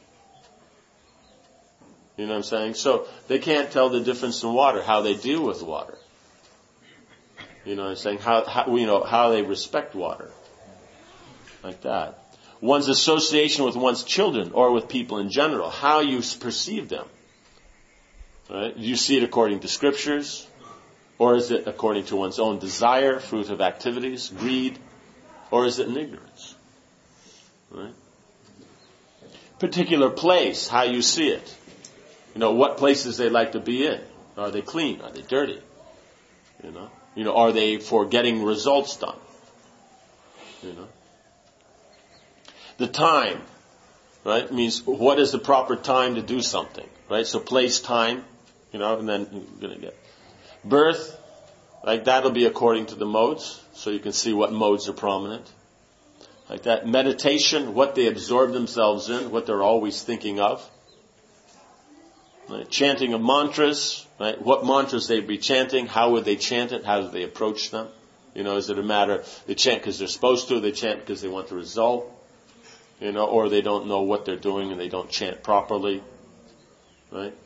You know what I'm saying? So they can't tell the difference in water, how they deal with water. You know what I'm saying? How, how you know, how they respect water. Like that. One's association with one's children or with people in general, how you perceive them. Right? Do you see it according to scriptures? Or is it according to one's own desire, fruit of activities, greed? Or is it in ignorance? Right? Particular place, how you see it. You know, what places they like to be in. Are they clean? Are they dirty? You know? You know, are they for getting results done? You know? The time, right, means what is the proper time to do something, right? So place, time, you know, and then you're going to get birth, like that'll be according to the modes, so you can see what modes are prominent. Like that. Meditation, what they absorb themselves in, what they're always thinking of. Right? Chanting of mantras, right? What mantras they'd be chanting, how would they chant it, how do they approach them? You know, is it a matter, they chant because they're supposed to, they chant because they want the result? you know, or they don't know what they're doing and they don't chant properly, right?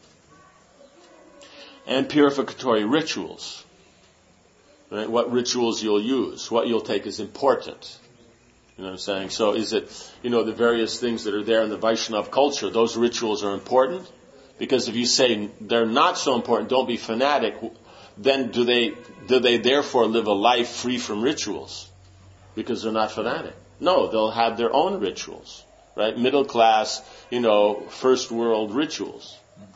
And purificatory rituals, right? What rituals you'll use, what you'll take is important. You know what I'm saying? So is it, you know, the various things that are there in the Vaishnava culture, those rituals are important? Because if you say they're not so important, don't be fanatic, then do they, do they therefore live a life free from rituals? Because they're not fanatic. No, they'll have their own rituals, right? Middle class, you know, first world rituals.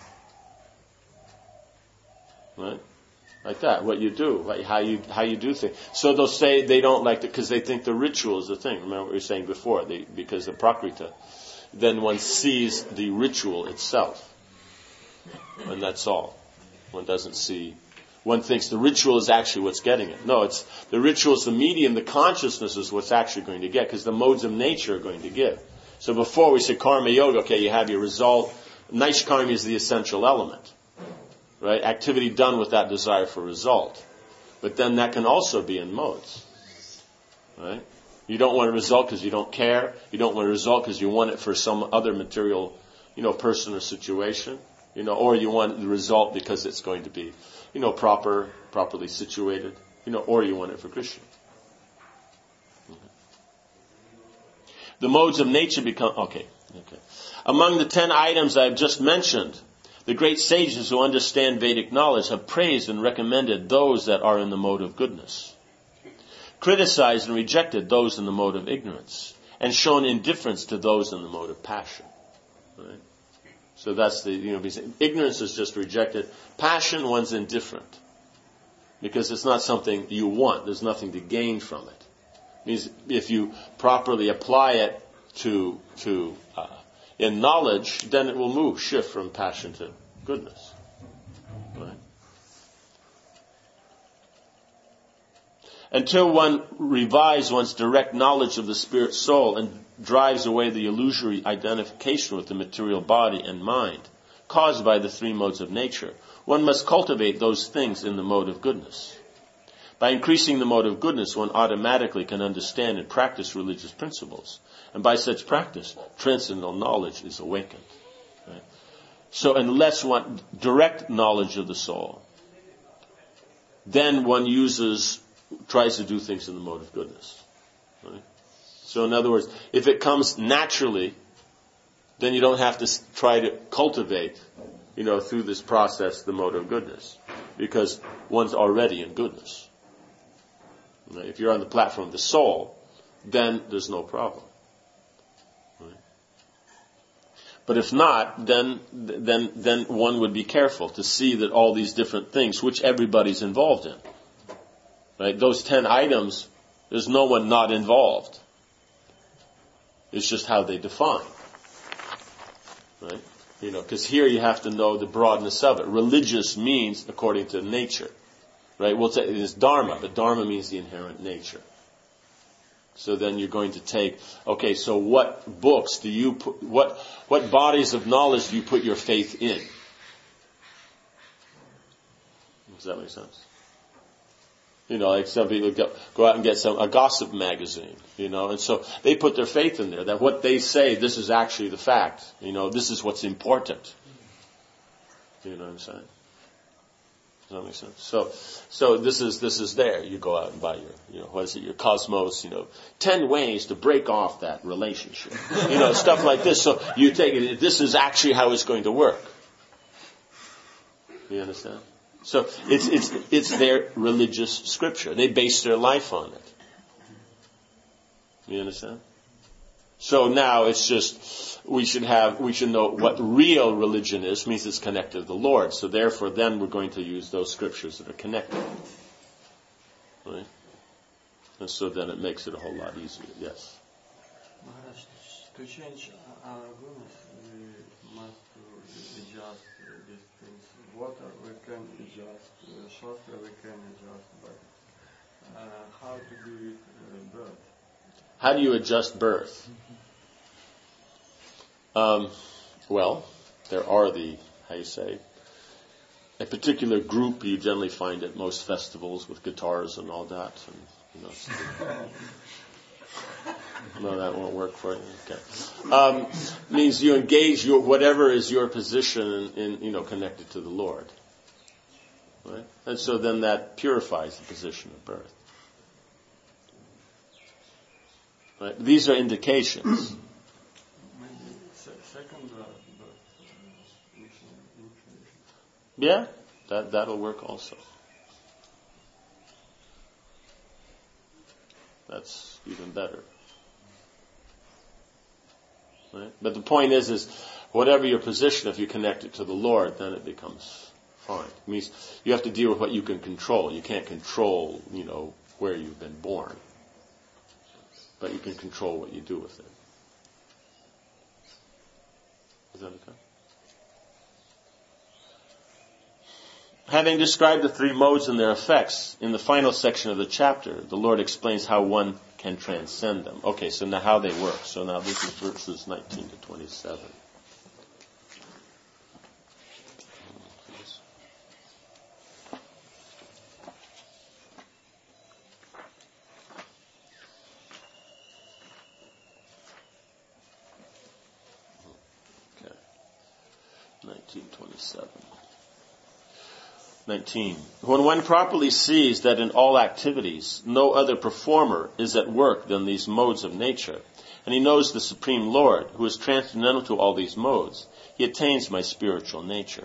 Right? Like that, what you do, like how you how you do things. So they'll say they don't like it because they think the ritual is the thing. Remember what we were saying before, they, because of Prakriti. Then one sees the ritual itself. And that's all. One doesn't see, one thinks the ritual is actually what's getting it. No, it's the ritual is the medium, the consciousness is what's actually going to get, because the modes of nature are going to give. So before we say karma yoga, okay, you have your result. Naishkarmi is the essential element. Right? Activity done with that desire for result. But then that can also be in modes. Right? You don't want a result because you don't care. You don't want a result because you want it for some other material, you know, person or situation. You know, or you want the result because it's going to be, you know, proper, properly situated. You know, or you want it for Krishna. Okay. The modes of nature become, okay, okay. Among the ten items I've just mentioned, the great sages who understand Vedic knowledge have praised and recommended those that are in the mode of goodness, criticized and rejected those in the mode of ignorance, and shown indifference to those in the mode of passion. Right? So that's the, you know, ignorance is just rejected. Passion, one's indifferent. Because it's not something you want. There's nothing to gain from it. It means if you properly apply it to, to, uh, in knowledge, then it will move, shift from passion to goodness. Right? Until one revives one's direct knowledge of the spirit soul and drives away the illusory identification with the material body and mind caused by the three modes of nature, one must cultivate those things in the mode of goodness. By increasing the mode of goodness, one automatically can understand and practice religious principles. And by such practice, transcendental knowledge is awakened. Right? So unless one direct knowledge of the soul, then one uses, tries to do things in the mode of goodness. Right? So in other words, if it comes naturally, then you don't have to try to cultivate, you know, through this process, the mode of goodness. Because one's already in goodness. Right? If you're on the platform of the soul, then there's no problem. Right? But if not, then then then one would be careful to see that all these different things, which everybody's involved in, right? Those ten items, there's no one not involved. It's just how they define, right? You know, because here you have to know the broadness of it. Religious means according to nature. Right? We'll say it is dharma, but dharma means the inherent nature. So then you're going to take, okay, so what books do you put, what, what bodies of knowledge do you put your faith in? Does that make sense? You know, like some people go, go out and get some, a gossip magazine, you know, and so they put their faith in there, that what they say, this is actually the fact. You know, this is what's important. You know what I'm saying? Does that make sense? So, so this is, this is there. You go out and buy your, you know, what is it, your Cosmos, you know, ten ways to break off that relationship. You know, stuff like this. So you take it, this is actually how it's going to work. You understand? So it's, it's, it's their religious scripture. They base their life on it. You understand? So now it's just, we should have, we should know what real religion is, means it's connected to the Lord. So therefore then we're going to use those scriptures that are connected. Right? And so then it makes it a whole lot easier. Yes? Maharaj, to change our goodness, we must adjust these things. Water we can adjust, uh, Shastra we can adjust, but uh, how to do it uh, birth? How do you adjust birth? Um, well, there are the, how you say, a particular group you generally find at most festivals with guitars and all that. And, you know, No, that won't work for you. Okay. Um, means you engage your whatever is your position in, in you know connected to the Lord. Right? And so then that purifies the position of birth. Right? These are indications. Maybe se- second uh, birth. Yeah, that that'll work also. That's even better. Right? But the point is, is whatever your position, if you connect it to the Lord, then it becomes fine. It means you have to deal with what you can control. You can't control, you know, where you've been born. But you can control what you do with it. Is that okay? Having described the three modes and their effects, in the final section of the chapter, the Lord explains how one can transcend them. Okay, so now how they work. So now this is verses nineteen to twenty-seven. Okay, nineteen twenty-seven. nineteen. When one properly sees that in all activities no other performer is at work than these modes of nature, and he knows the Supreme Lord, who is transcendental to all these modes, he attains my spiritual nature.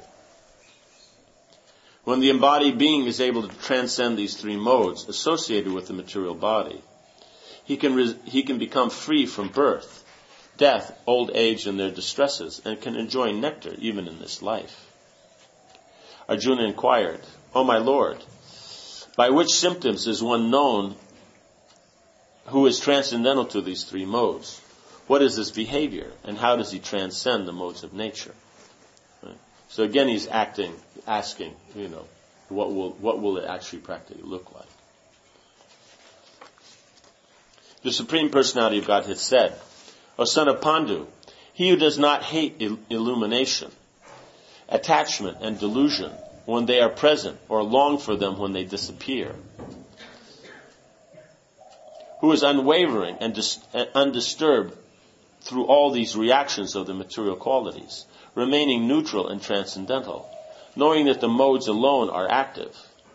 When the embodied being is able to transcend these three modes associated with the material body, he can res- he can become free from birth, death, old age, and their distresses, and can enjoy nectar even in this life. Arjuna inquired, O my Lord, by which symptoms is one known who is transcendental to these three modes? What is his behavior, and how does he transcend the modes of nature? Right? So again, he's acting, asking, you know, what will what will it actually practically look like? The Supreme Personality of Godhead said, O son of Pandu, he who does not hate il- illumination, attachment and delusion when they are present, or long for them when they disappear, who is unwavering and dis- undisturbed through all these reactions of the material qualities, remaining neutral and transcendental, knowing that the modes alone are active.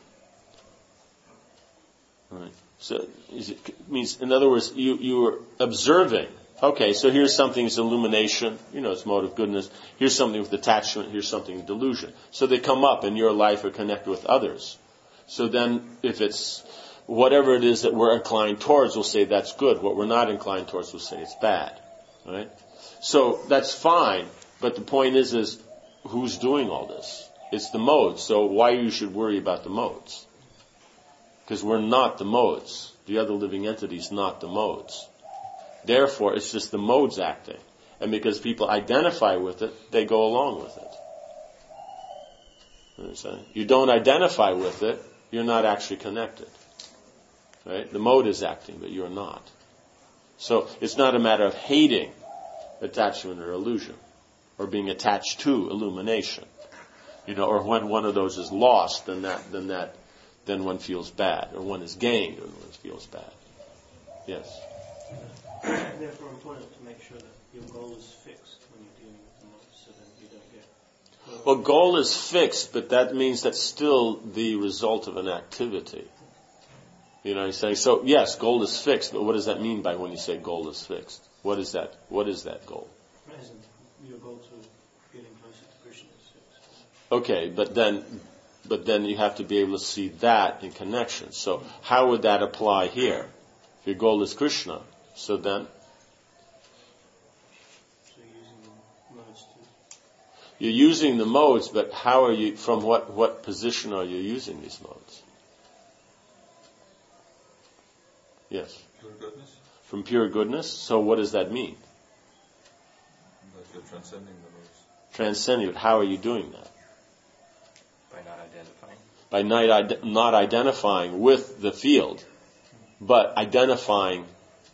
Right. So it means, in other words, you you are observing. Okay, so here's something as illumination, you know, it's mode of goodness. Here's something with attachment. Here's something with delusion. So they come up in your life or connect with others. So then if it's whatever it is that we're inclined towards, we'll say that's good. What we're not inclined towards, we'll say it's bad. Right? So that's fine. But the point is, is who's doing all this? It's the modes. So why you should worry about the modes? Because we're not the modes. The other living entity is not the modes. Therefore, it's just the modes acting. And because people identify with it, they go along with it. Understand? You don't identify with it, you're not actually connected. Right? The mode is acting, but you're not. So it's not a matter of hating attachment or illusion, or being attached to illumination. You know, or when one of those is lost, then that, then that, then one feels bad, or one is gained, or one feels bad. Yes. Therefore, important to make sure that your goal is fixed when you're dealing with the modes, so that you don't get. Well, goal is fixed, but that means that's still the result of an activity. You know, you're saying, so yes, goal is fixed, but what does that mean by when you say goal is fixed? What is that? What is that goal? Present, your goal to getting closer to Krishna is fixed. Okay, but then, but then you have to be able to see that in connection. So how would that apply here? If your goal is Krishna, so then So you're using the modes to. you're using the modes, but how are you? From what what position are you using these modes? Yes. Pure goodness? From pure goodness. So what does that mean? That you're transcending the modes. Transcending it. How are you doing that? By not identifying. By not, not identifying with the field, but identifying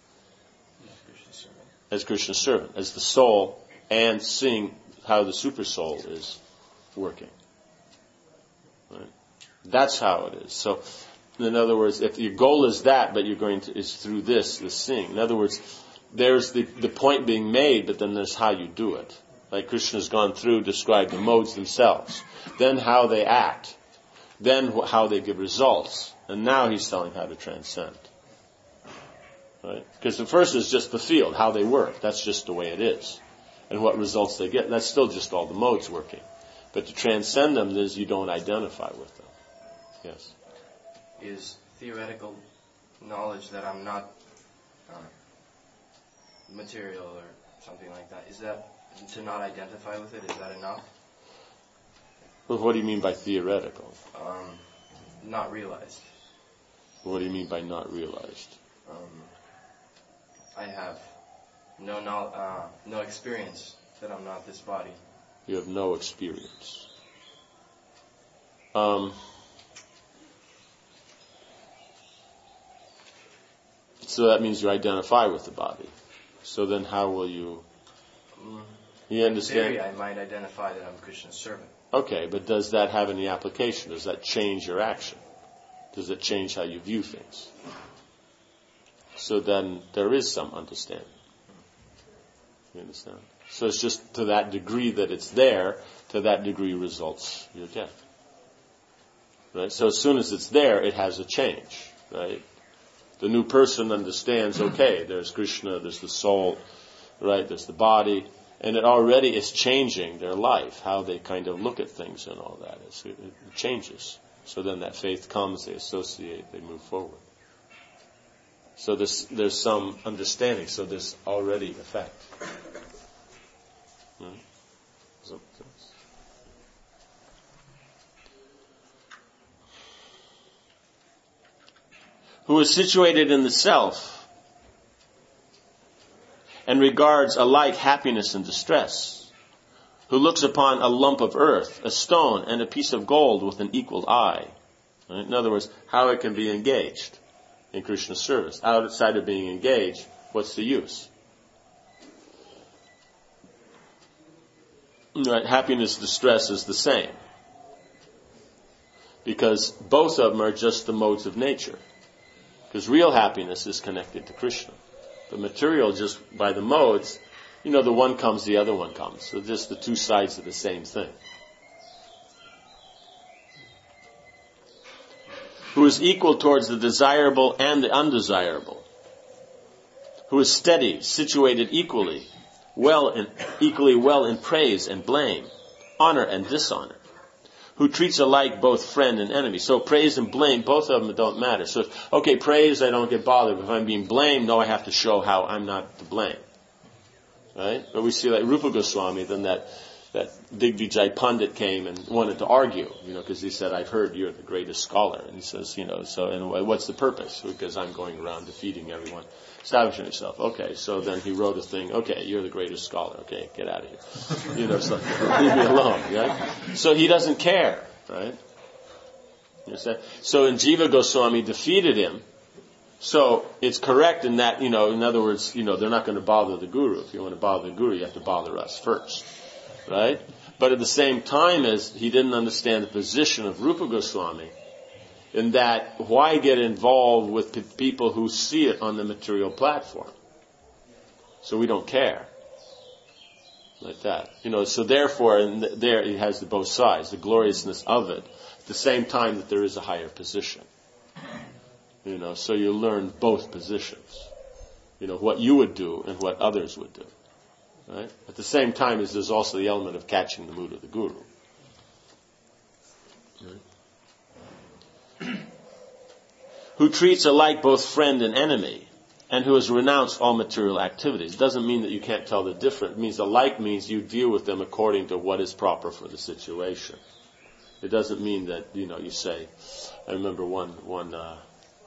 as Krishna's servant, as the soul, and seeing how the super soul is working. Right? That's how it is. So, in other words, if your goal is that, but you're going to is through this, this seeing. In other words, there's the, the point being made, but then there's how you do it. Like Krishna's gone through, described the modes themselves, then how they act, then wh- how they give results, and now he's telling how to transcend. Right? Because the first is just the field, how they work. That's just the way it is. And what results they get, that's still just all the modes working. But to transcend them is you don't identify with them. Yes? Is theoretical knowledge that I'm not uh, material or something like that, is that to not identify with it, is that enough? Well, what do you mean by theoretical? Um, not realized. What do you mean by not realized? Um, I have no no, uh, no experience that I'm not this body. You have no experience. Um, so that means you identify with the body. So then how will you... Mm. You understand? In theory, I might identify that I'm Krishna's servant. Okay, but does that have any application? Does that change your action? Does it change how you view things? So then there is some understanding. You understand? So it's just to that degree that it's there, to that degree results your death. Right? So as soon as it's there, it has a change. Right? The new person understands, okay, there's Krishna, there's the soul, right? There's the body. And it already is changing their life, how they kind of look at things and all that. It's, it, it changes. So then that faith comes, they associate, they move forward. So there's, there's some understanding, so there's already effect. Hmm? So, who is situated in the self and regards alike happiness and distress, who looks upon a lump of earth, a stone, and a piece of gold with an equal eye. Right? In other words, how it can be engaged in Krishna's service. Outside of being engaged, what's the use? Right? Happiness, distress is the same. Because both of them are just the modes of nature. Because real happiness is connected to Krishna. The material, just by the modes, you know, the one comes, the other one comes. So just the two sides of the same thing. Who is equal towards the desirable and the undesirable. Who is steady, situated equally, well in, equally well in praise and blame, honor and dishonor. Who treats alike both friend and enemy. So praise and blame, both of them don't matter. So, okay, praise, I don't get bothered. If I'm being blamed, no, I have to show how I'm not to blame. Right? But we see like Rupa Goswami, then that, that Digvijay Pandit came and wanted to argue, you know, because he said, I've heard you're the greatest scholar. And he says, you know, so, and what's the purpose? Because I'm going around defeating everyone, establishing yourself. Okay, so then he wrote a thing, okay, you're the greatest scholar. Okay, get out of here. You know, so leave me alone, right? So he doesn't care, right? You understand? So in Jiva Goswami defeated him. So it's correct in that, you know, in other words, you know, they're not going to bother the guru. If you want to bother the guru, you have to bother us first. Right? But at the same time as he didn't understand the position of Rupa Goswami, in that why get involved with p- people who see it on the material platform? So we don't care. Like that. You know, so therefore, and th- there it has the both sides, the gloriousness of it, at the same time that there is a higher position. You know, so you learn both positions. You know, what you would do and what others would do. Right? At the same time as there's also the element of catching the mood of the guru. Right? Who treats alike both friend and enemy, and who has renounced all material activities. It doesn't mean that you can't tell the difference. It means alike means you deal with them according to what is proper for the situation. It doesn't mean that, you know, you say, I remember one, one, uh,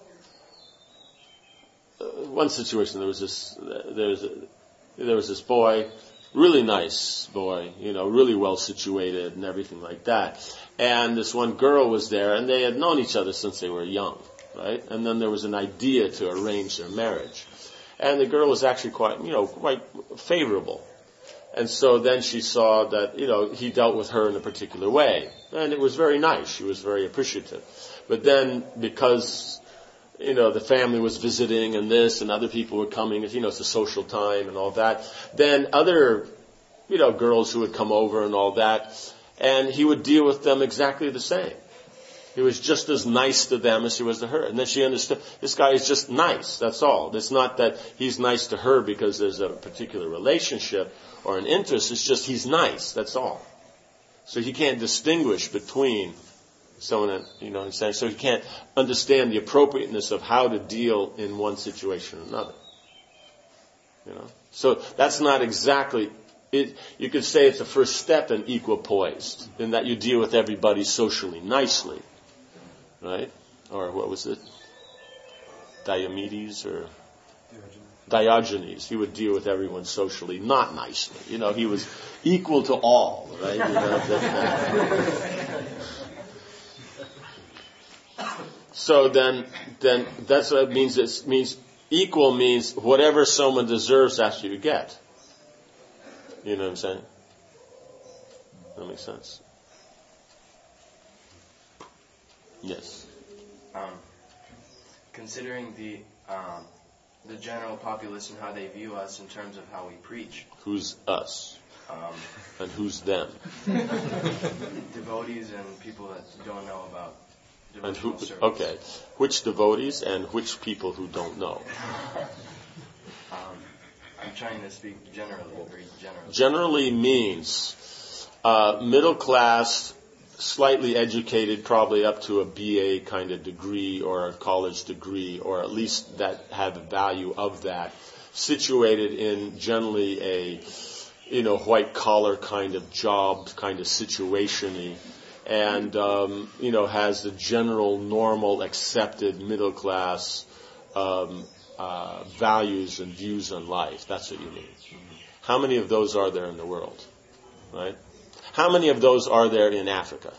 one situation, there was this, there was a, There was this boy, really nice boy, you know, really well situated and everything like that. And this one girl was there, and they had known each other since they were young, right? And then there was an idea to arrange their marriage. And the girl was actually quite, you know, quite favorable. And so then she saw that, you know, he dealt with her in a particular way. And it was very nice. She was very appreciative. But then, because you know, the family was visiting and this and other people were coming, you know, it's a social time and all that. Then other, you know, girls who would come over and all that, and he would deal with them exactly the same. He was just as nice to them as he was to her. And then she understood, this guy is just nice, that's all. It's not that he's nice to her because there's a particular relationship or an interest, it's just he's nice, that's all. So he can't distinguish between someone, and, you know what I'm saying? So he can't understand the appropriateness of how to deal in one situation or another. You know? So that's not exactly, it, you could say it's the first step in equipoised, in that you deal with everybody socially nicely. Right? Or what was it? Diomedes or Diogenes. He would deal with everyone socially, not nicely. You know, he was equal to all, right? You know, that, so then, then that's what it means. It means equal means whatever someone deserves, that's what you get. You know what I'm saying? That makes sense. Yes. Um, considering the um, the general populace and how they view us in terms of how we preach. Who's us? Um, and who's them? Devotees and people that don't know about and devotional who, service. Okay. Which devotees and which people who don't know? Um, I'm trying to speak generally, very generally. Generally means uh, middle class, slightly educated, probably up to a B A kind of degree or a college degree, or at least that have the value of that, situated in generally a, you know, white collar kind of job, kind of situation-y, and, um, you know, has the general, normal, accepted middle class um, uh, values and views on life. That's what you mean. How many of those are there in the world? Right? How many of those are there in Africa?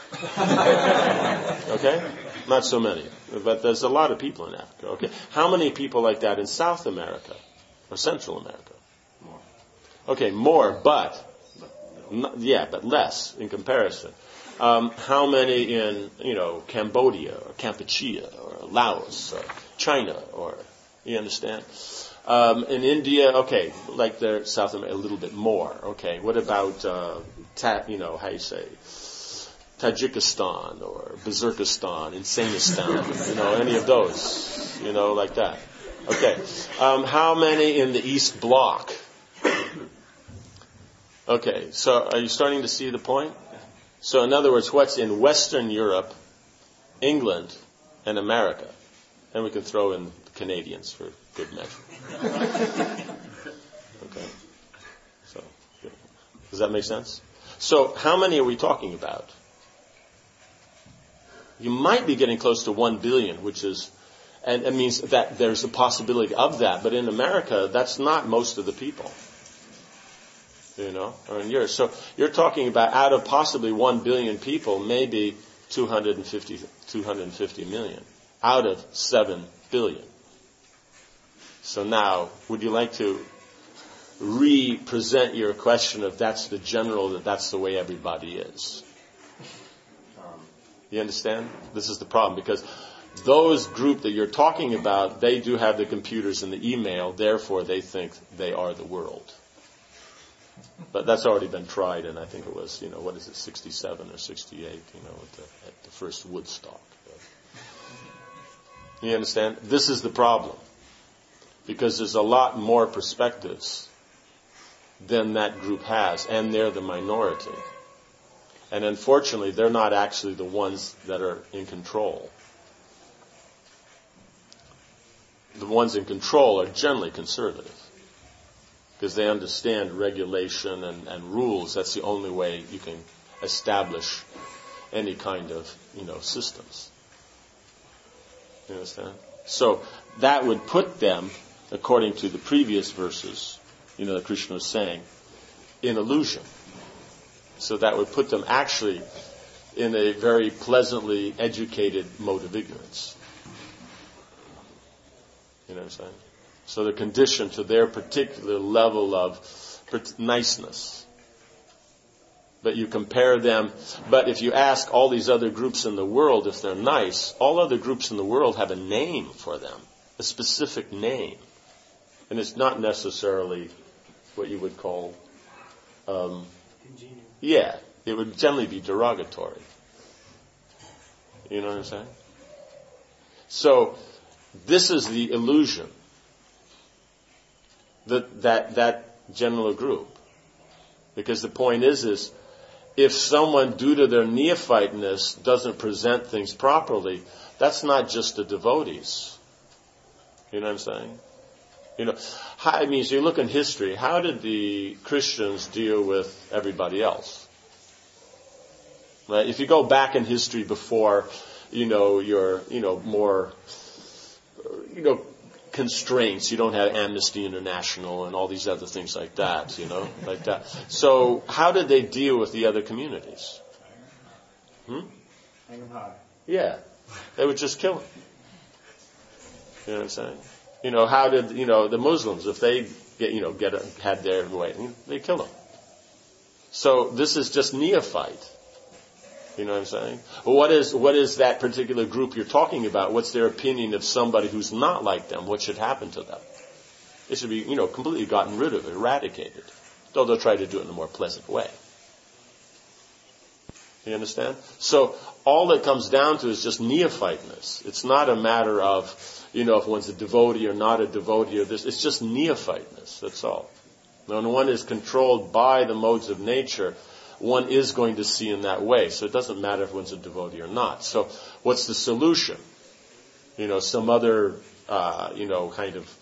Okay? Not so many. But there's a lot of people in Africa. Okay? How many people like that in South America or Central America? More. Okay, more, but, not, yeah, but less in comparison. Um, how many in, you know, Cambodia or Kampuchea or Laos or China or, you understand? Um, in India, okay, like the South America, a little bit more. Okay, what about, uh, ta- you know, how you say, Tajikistan or Bazirkistan, Insanistan, you know, any of those, you know, like that. Okay, um, how many in the East Bloc? Okay, so are you starting to see the point? So in other words, what's in Western Europe, England, and America? And we can throw in the Canadians for good measure. Okay. So, good. Does that make sense? So, how many are we talking about? You might be getting close to one billion, which is, and it means that there's a possibility of that. But in America, that's not most of the people. You know, or in Europe. So, you're talking about out of possibly one billion people, maybe two hundred fifty, two hundred fifty million out of seven billion. So now, would you like to re-present your question of that's the general, that that's the way everybody is? Um, you understand? This is the problem, because those group that you're talking about, they do have the computers and the email, therefore they think they are the world. But that's already been tried, and I think it was, you know, what is it, sixty-seven or sixty-eight, you know, at the, at the first Woodstock. You understand? This is the problem. Because there's a lot more perspectives than that group has, and they're the minority. And unfortunately, they're not actually the ones that are in control. The ones in control are generally conservative, because they understand regulation and, and rules. That's the only way you can establish any kind of, you know, systems. You understand? So that would put them, according to the previous verses, you know, that Krishna was saying, in illusion. So that would put them actually in a very pleasantly educated mode of ignorance. You know what I'm saying? So they're conditioned to their particular level of niceness. But you compare them. But if you ask all these other groups in the world if they're nice, all other groups in the world have a name for them, a specific name. And it's not necessarily what you would call, um, Congenial. yeah, it would generally be derogatory. You know what I'm saying? So, this is the illusion. That, that, that general group. Because the point is, is, if someone, due to their neophyteness, doesn't present things properly, that's not just the devotees. You know what I'm saying? You know, how, I mean, so you look in history, how did the Christians deal with everybody else? Right? If you go back in history before, you know, your, you know, more, you know, constraints, you don't have Amnesty International and all these other things like that, you know, like that. So, how did they deal with the other communities? Hmm? Hang them high. Yeah. They would just kill them. You know what I'm saying? You know, how did, you know, the Muslims, if they get, you know, get a, had their way, they kill them. So this is just neophyte. You know what I'm saying? What is, what is that particular group you're talking about? What's their opinion of somebody who's not like them? What should happen to them? It should be, you know, completely gotten rid of, eradicated. Though they'll try to do it in a more pleasant way. You understand? So all that comes down to is just neophyteness. It's not a matter of, you know, if one's a devotee or not a devotee or this. It's just neophyteness. That's all. When one is controlled by the modes of nature, one is going to see in that way. So it doesn't matter if one's a devotee or not. So what's the solution? You know, some other, uh, you know, kind of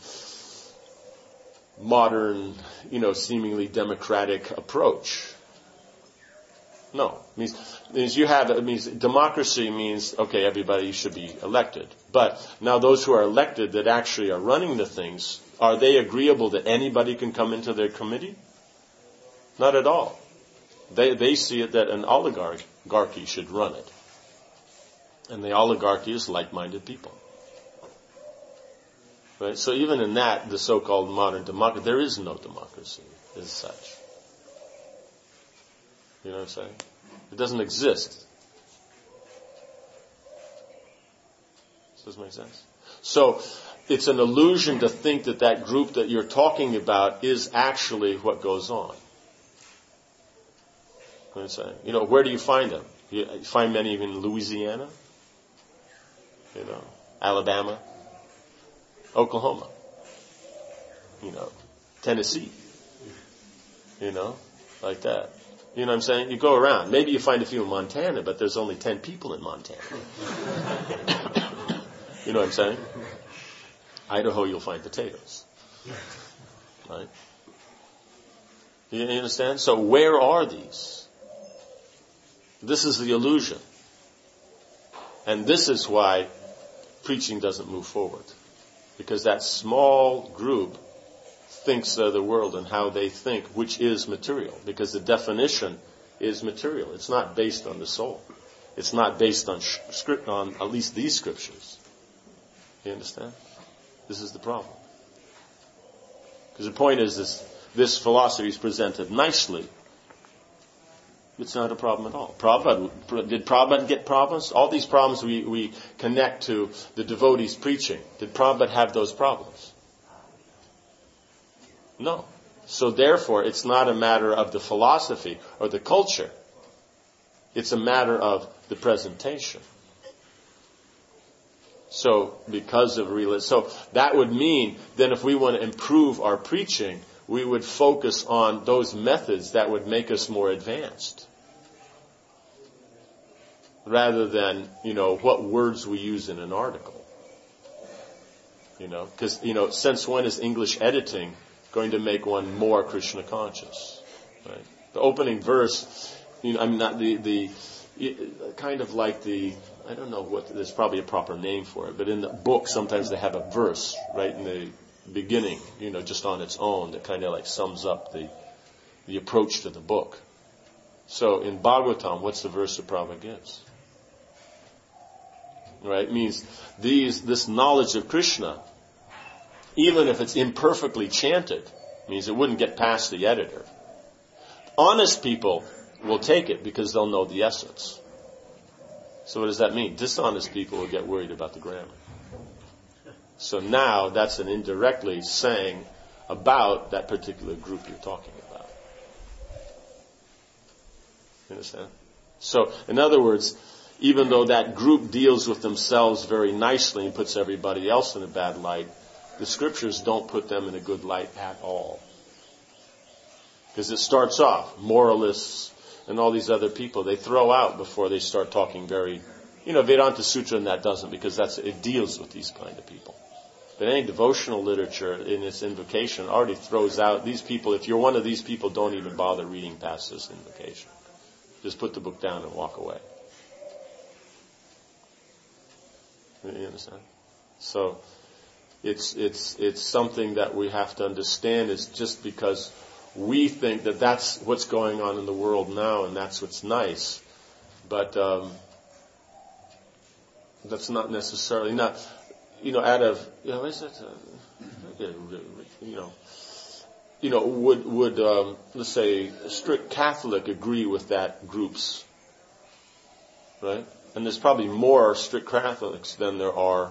modern, you know, seemingly democratic approach. No. It means, it means you have, it means democracy means, okay, everybody should be elected. But now those who are elected that actually are running the things, are they agreeable that anybody can come into their committee? Not at all. They, they see it that an oligarchy should run it. And the oligarchy is like-minded people. Right? So even in that, the so-called modern democracy, there is no democracy as such. You know what I'm saying? It doesn't exist. Does this make sense? So, it's an illusion to think that that group that you're talking about is actually what goes on. You know what I'm saying? You know, where do you find them? You find many in Louisiana, you know, Alabama, Oklahoma, you know, Tennessee, you know, like that. You know what I'm saying? You go around. Maybe you find a few in Montana, but there's only ten people in Montana. You know what I'm saying? Idaho, you'll find potatoes. Right? You understand? So where are these? This is the illusion. And this is why preaching doesn't move forward. Because that small group thinks of the world and how they think, which is material. Because the definition is material. It's not based on the soul. It's not based on script, on at least these scriptures. You understand? This is the problem. Because the point is, this, this philosophy is presented nicely. It's not a problem at all. Prabhupada, did Prabhupada get problems? All these problems we, we connect to the devotees preaching. Did Prabhupada have those problems? No. So therefore, it's not a matter of the philosophy or the culture. It's a matter of the presentation. So, because of religion, so that would mean then if we want to improve our preaching, we would focus on those methods that would make us more advanced. Rather than, you know, what words we use in an article. You know, because, you know, since when is English editing going to make one more Krishna conscious? Right? The opening verse, you know, I mean, not the, the, kind of like the, I don't know what, there's probably a proper name for it, but in the book sometimes they have a verse right in the beginning, you know, just on its own that kind of like sums up the, the approach to the book. So in Bhagavatam, what's the verse that Prabhupada gives? Right? It means these, this knowledge of Krishna, even if it's imperfectly chanted, means it wouldn't get past the editor. Honest people will take it because they'll know the essence. So what does that mean? Dishonest people will get worried about the grammar. So now that's an indirectly saying about that particular group you're talking about. You understand? So, in other words, even though that group deals with themselves very nicely and puts everybody else in a bad light, the scriptures don't put them in a good light at all. Because it starts off, moralists and all these other people, they throw out before they start talking very, you know, Vedanta Sutra and that doesn't, because that's, it deals with these kind of people. But any devotional literature in its invocation already throws out these people. If you're one of these people, don't even bother reading past this invocation. Just put the book down and walk away. You understand? So, it's, it's, it's something that we have to understand. It's just because we think that that's what's going on in the world now and that's what's nice. But, um, that's not necessarily, not, you know, out of, you know, is it, uh, you know, you know, would, would, um, let's say a strict Catholic agree with that group's, right? And there's probably more strict Catholics than there are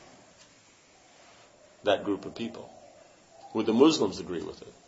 that group of people. Would the Muslims agree with it?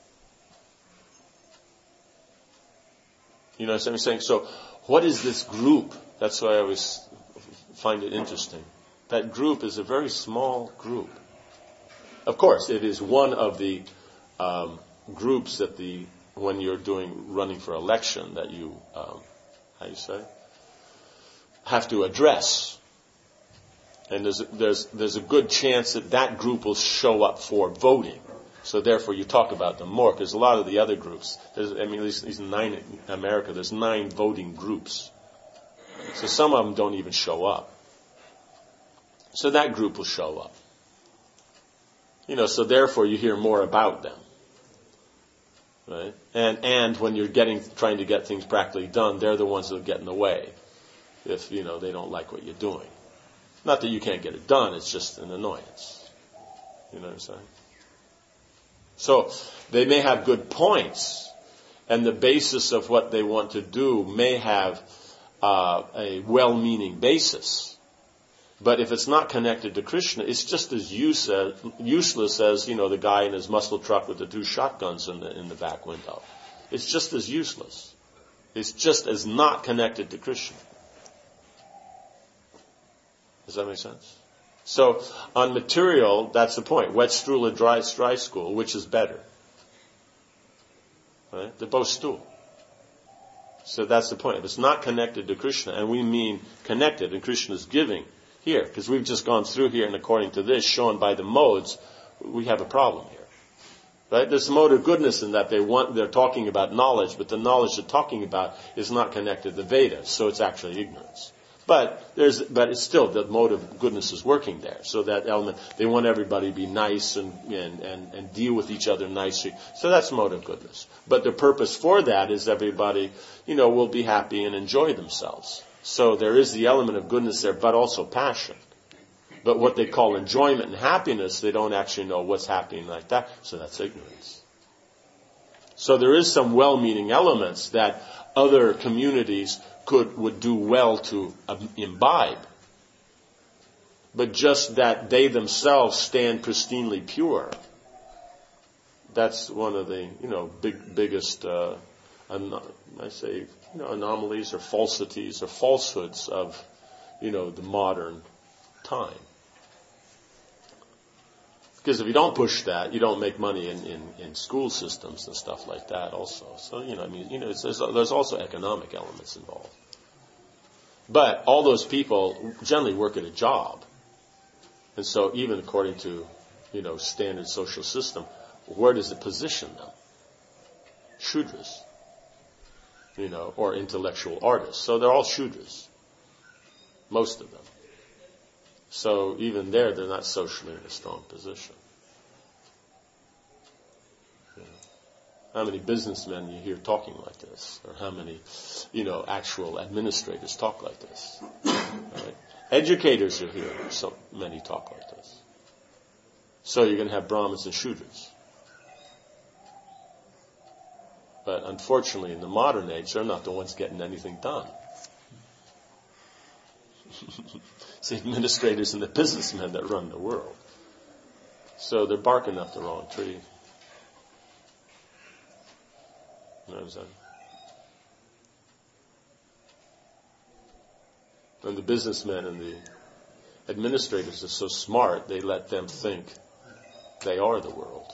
You know what I'm saying? So, what is this group? That's why I always find it interesting. That group is a very small group. Of course, it is one of the um, groups that the when you're doing running for election that you um, how you say have to address. And there's a, there's there's a good chance that that group will show up for voting. So therefore, you talk about them more, because a lot of the other groups, there's, I mean, these, these nine in America, there's nine voting groups. So some of them don't even show up. So that group will show up. You know, so therefore you hear more about them. Right? And, and when you're getting, trying to get things practically done, they're the ones that get in the way. If, you know, they don't like what you're doing. Not that you can't get it done, it's just an annoyance. You know what I'm saying? So, they may have good points, and the basis of what they want to do may have uh, a well-meaning basis. But if it's not connected to Krishna, it's just as use, uh, useless as, you know, the guy in his muscle truck with the two shotguns in the in the back window. It's just as useless. It's just as not connected to Krishna. Does that make sense? So, on material, that's the point. Wet stool or dry, dry stool, which is better? Right? They're both stool. So that's the point. If it's not connected to Krishna, and we mean connected, and Krishna's giving here, because we've just gone through here, and according to this, shown by the modes, we have a problem here. Right? There's a mode of goodness in that they want, they're talking about knowledge, but the knowledge they're talking about is not connected to the Vedas, so it's actually ignorance. But there's, but it's still, the mode of goodness is working there. So that element, they want everybody to be nice and, and, and, and deal with each other nicely. So that's mode of goodness. But the purpose for that is everybody, you know, will be happy and enjoy themselves. So there is the element of goodness there, but also passion. But what they call enjoyment and happiness, they don't actually know what's happening like that. So that's ignorance. So there is some well-meaning elements that other communities could, would do well to imbibe. But just that they themselves stand pristinely pure. That's one of the, you know, big, biggest, uh, an- I say, you know, anomalies or falsities or falsehoods of, you know, the modern time. Because if you don't push that, you don't make money in, in, in school systems and stuff like that also. So, you know, I mean, you know, it's, there's, there's also economic elements involved. But all those people generally work at a job. And so even according to, you know, standard social system, where does it position them? Shudras. You know, or intellectual artists. So they're all Shudras. Most of them. So even there, they're not socially in a strong position. You know, how many businessmen you hear talking like this? Or how many, you know, actual administrators talk like this? Right? Educators are here. So many talk like this. So you're going to have Brahmins and Shudras. But unfortunately, in the modern age, they're not the ones getting anything done. It's the administrators and the businessmen that run the world. So they're barking up the wrong tree. You know what I'm saying? And the businessmen and the administrators are so smart, they let them think they are the world.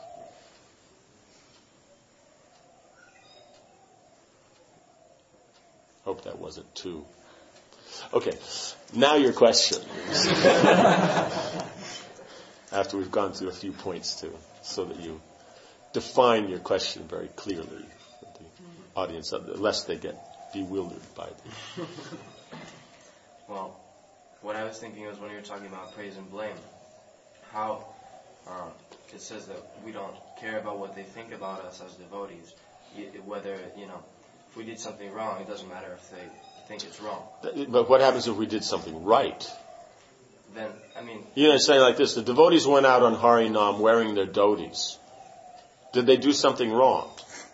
Hope that wasn't too... Okay, now your question. After we've gone through a few points too, so that you define your question very clearly for the audience, lest they get bewildered by it. Well, what I was thinking was when you were talking about praise and blame, how uh, it says that we don't care about what they think about us as devotees. Whether, you know, if we did something wrong, it doesn't matter if they think it's wrong. But what happens if we did something right? Then, I mean... You know, say like this, the devotees went out on Harinam wearing their dhotis. Did they do something wrong?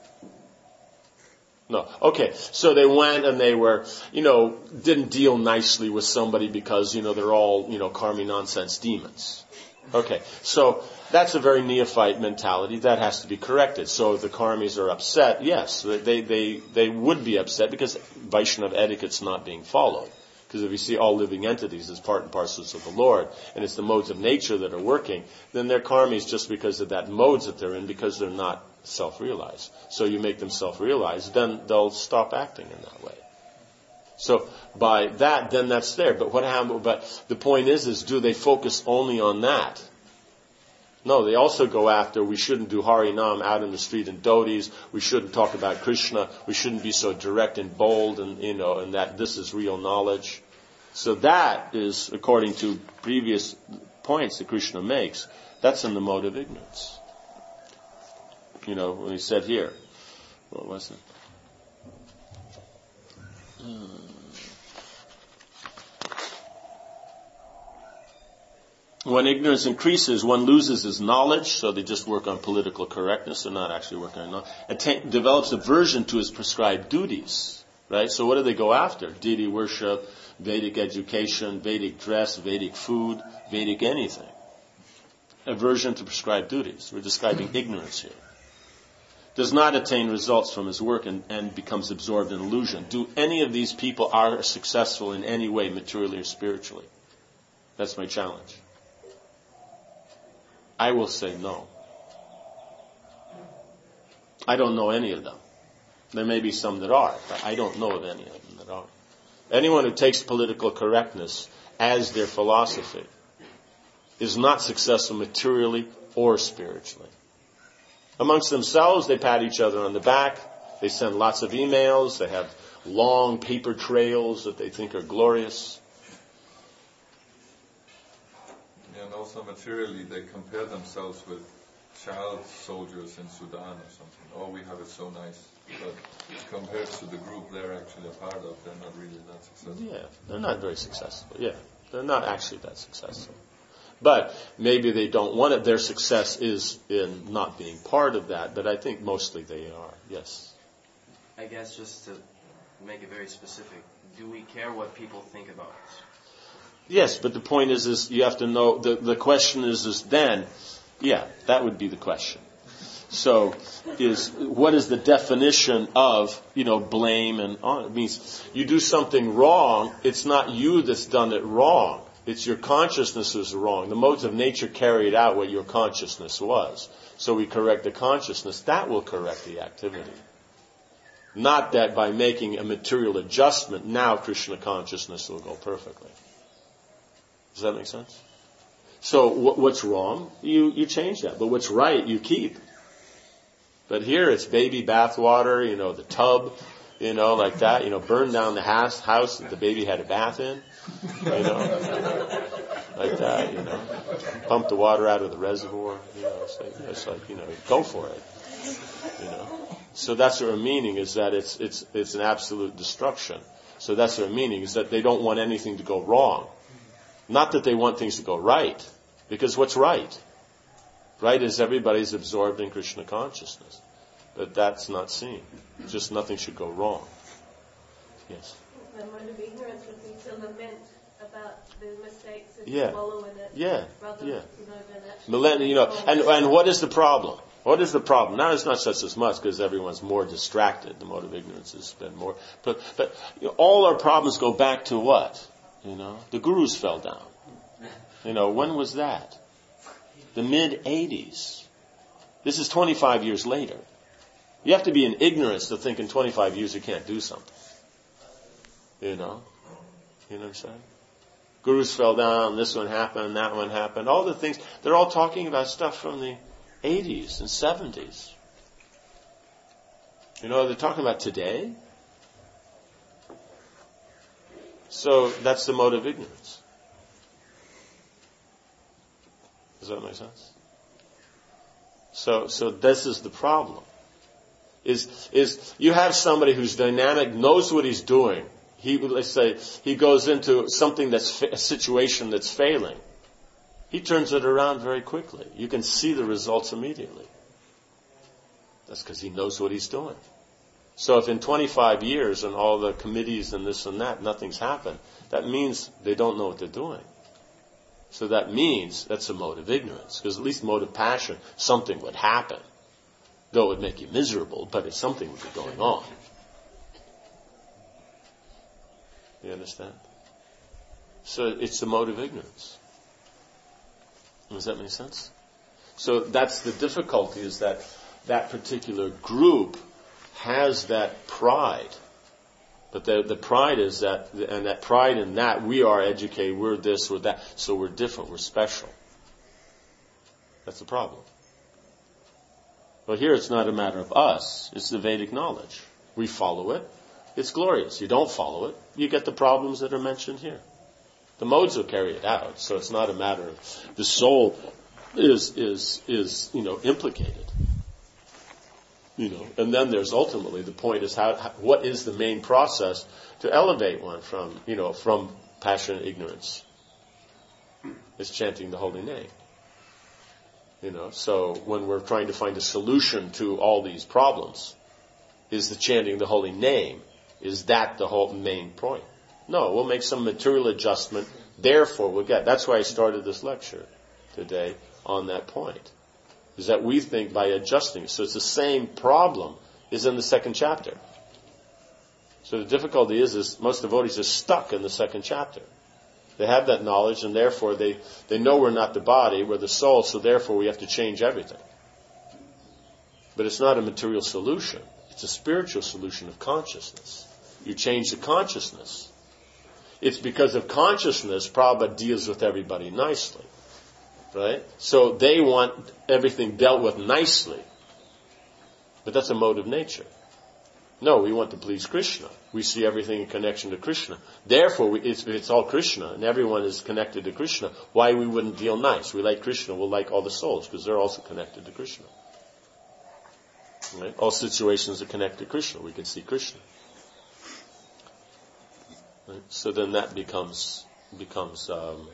No. Okay, so they went and they were, you know, didn't deal nicely with somebody because, you know, they're all, you know, karmi nonsense demons. Okay, so that's a very neophyte mentality. That has to be corrected. So if the karmis are upset, yes, they, they, they would be upset because Vaishnava etiquette's not being followed. Because if you see all living entities as part and parcels of the Lord, and it's the modes of nature that are working, then they're karmis just because of that modes that they're in, because they're not self-realized. So you make them self-realized, then they'll stop acting in that way. So by that, then that's there. But what happened? But the point is, is do they focus only on that? No, they also go after, we shouldn't do Harinam out in the street in dhotis. We shouldn't talk about Krishna. We shouldn't be so direct and bold, and you know, and that this is real knowledge. So that is, according to previous points that Krishna makes, that's in the mode of ignorance. You know, when he said here, what was it? Hmm. When ignorance increases, one loses his knowledge, so they just work on political correctness. They're not actually working on knowledge. Attain, develops aversion to his prescribed duties, right? So what do they go after? Deity worship, Vedic education, Vedic dress, Vedic food, Vedic anything. Aversion to prescribed duties. We're describing ignorance here. Does not attain results from his work and, and becomes absorbed in illusion. Do any of these people are successful in any way, materially or spiritually? That's my challenge. I will say no. I don't know any of them. There may be some that are, but I don't know of any of them that are. Anyone who takes political correctness as their philosophy is not successful materially or spiritually. Amongst themselves, they pat each other on the back. They send lots of emails. They have long paper trails that they think are glorious. And also materially, they compare themselves with child soldiers in Sudan or something. Oh, we have it so nice. But compared to the group they're actually a part of, they're not really that successful. Yeah, they're not very successful. Yeah, they're not actually that successful. But maybe they don't want it. Their success is in not being part of that. But I think mostly they are. Yes. I guess just to make it very specific, do we care what people think about us? Yes, but the point is, is you have to know, the, the question is, is then, yeah, that would be the question. So, is, what is the definition of, you know, blame and honor? It means you do something wrong, it's not you that's done it wrong. It's your consciousness was wrong. The modes of nature carried out what your consciousness was. So we correct the consciousness. That will correct the activity. Not that by making a material adjustment, now Krishna consciousness will go perfectly. Does that make sense? So what's wrong, you, you change that. But what's right, you keep. But here it's baby bathwater, you know, the tub, you know, like that. You know, burn down the house, house that the baby had a bath in. You know, like that, you know. Pump the water out of the reservoir. You know, it's like, it's like you know, go for it. You know. So that's their meaning, is that it's, it's, it's an absolute destruction. So that's their meaning, is that they don't want anything to go wrong. Not that they want things to go right, because what's right? Right is everybody's absorbed in Krishna consciousness. But that's not seen. Just nothing should go wrong. Yes? The mode of ignorance would be to lament about the mistakes and Yeah. wallow in it. Yeah. Rather, Yeah. you know, than actually. Millennium, you know, and, and what is the problem? What is the problem? Now, it's not such as much because everyone's more distracted. The mode of ignorance has been more. But, but you know, all our problems go back to what? You know, the gurus fell down. You know, when was that? The mid eighties. This is twenty-five years later. You have to be in ignorance to think in twenty-five years you can't do something. You know? You know what I'm saying? Gurus fell down, this one happened, that one happened. All the things, they're all talking about stuff from the eighties and seventies. You know, they're talking about today. So that's the mode of ignorance. Does that make sense? So, so this is the problem. Is, is you have somebody who's dynamic, knows what he's doing. He, let's say, he goes into something that's, a situation that's failing. He turns it around very quickly. You can see the results immediately. That's because he knows what he's doing. So if in twenty-five years and all the committees and this and that, nothing's happened, that means they don't know what they're doing. So that means that's a mode of ignorance. Because at least mode of passion, something would happen. Though it would make you miserable, but if something would be going on. You understand? So it's the mode of ignorance. Does that make sense? So that's the difficulty, is that that particular group has that pride. But the, the pride is that, and that pride in that, we are educated, we're this, we're that, so we're different, we're special. That's the problem. But here it's not a matter of us, it's the Vedic knowledge. We follow it, it's glorious. You don't follow it, you get the problems that are mentioned here. The modes will carry it out, so it's not a matter of the soul is is is you know implicated. You know, and then there's ultimately the point is how, how what is the main process to elevate one from you know from passion and ignorance? It's chanting the holy name. You know, so when we're trying to find a solution to all these problems, is the chanting the holy name? Is that the whole main point? No, we'll make some material adjustment. Therefore, we'll get. That's why I started this lecture today on that point. Is that we think by adjusting. So it's the same problem is in the second chapter. So the difficulty is, is most devotees are stuck in the second chapter. They have that knowledge, and therefore they, they know we're not the body, we're the soul, so therefore we have to change everything. But it's not a material solution. It's a spiritual solution of consciousness. You change the consciousness. It's because of consciousness Prabhupada deals with everybody nicely. Right? So they want everything dealt with nicely. But that's a mode of nature. No, we want to please Krishna. We see everything in connection to Krishna. Therefore, we, it's, it's all Krishna, and everyone is connected to Krishna. Why we wouldn't deal nice? We like Krishna, we'll like all the souls, because they're also connected to Krishna. Right? All situations are connected to Krishna. We can see Krishna. Right? So then that becomes becomes um,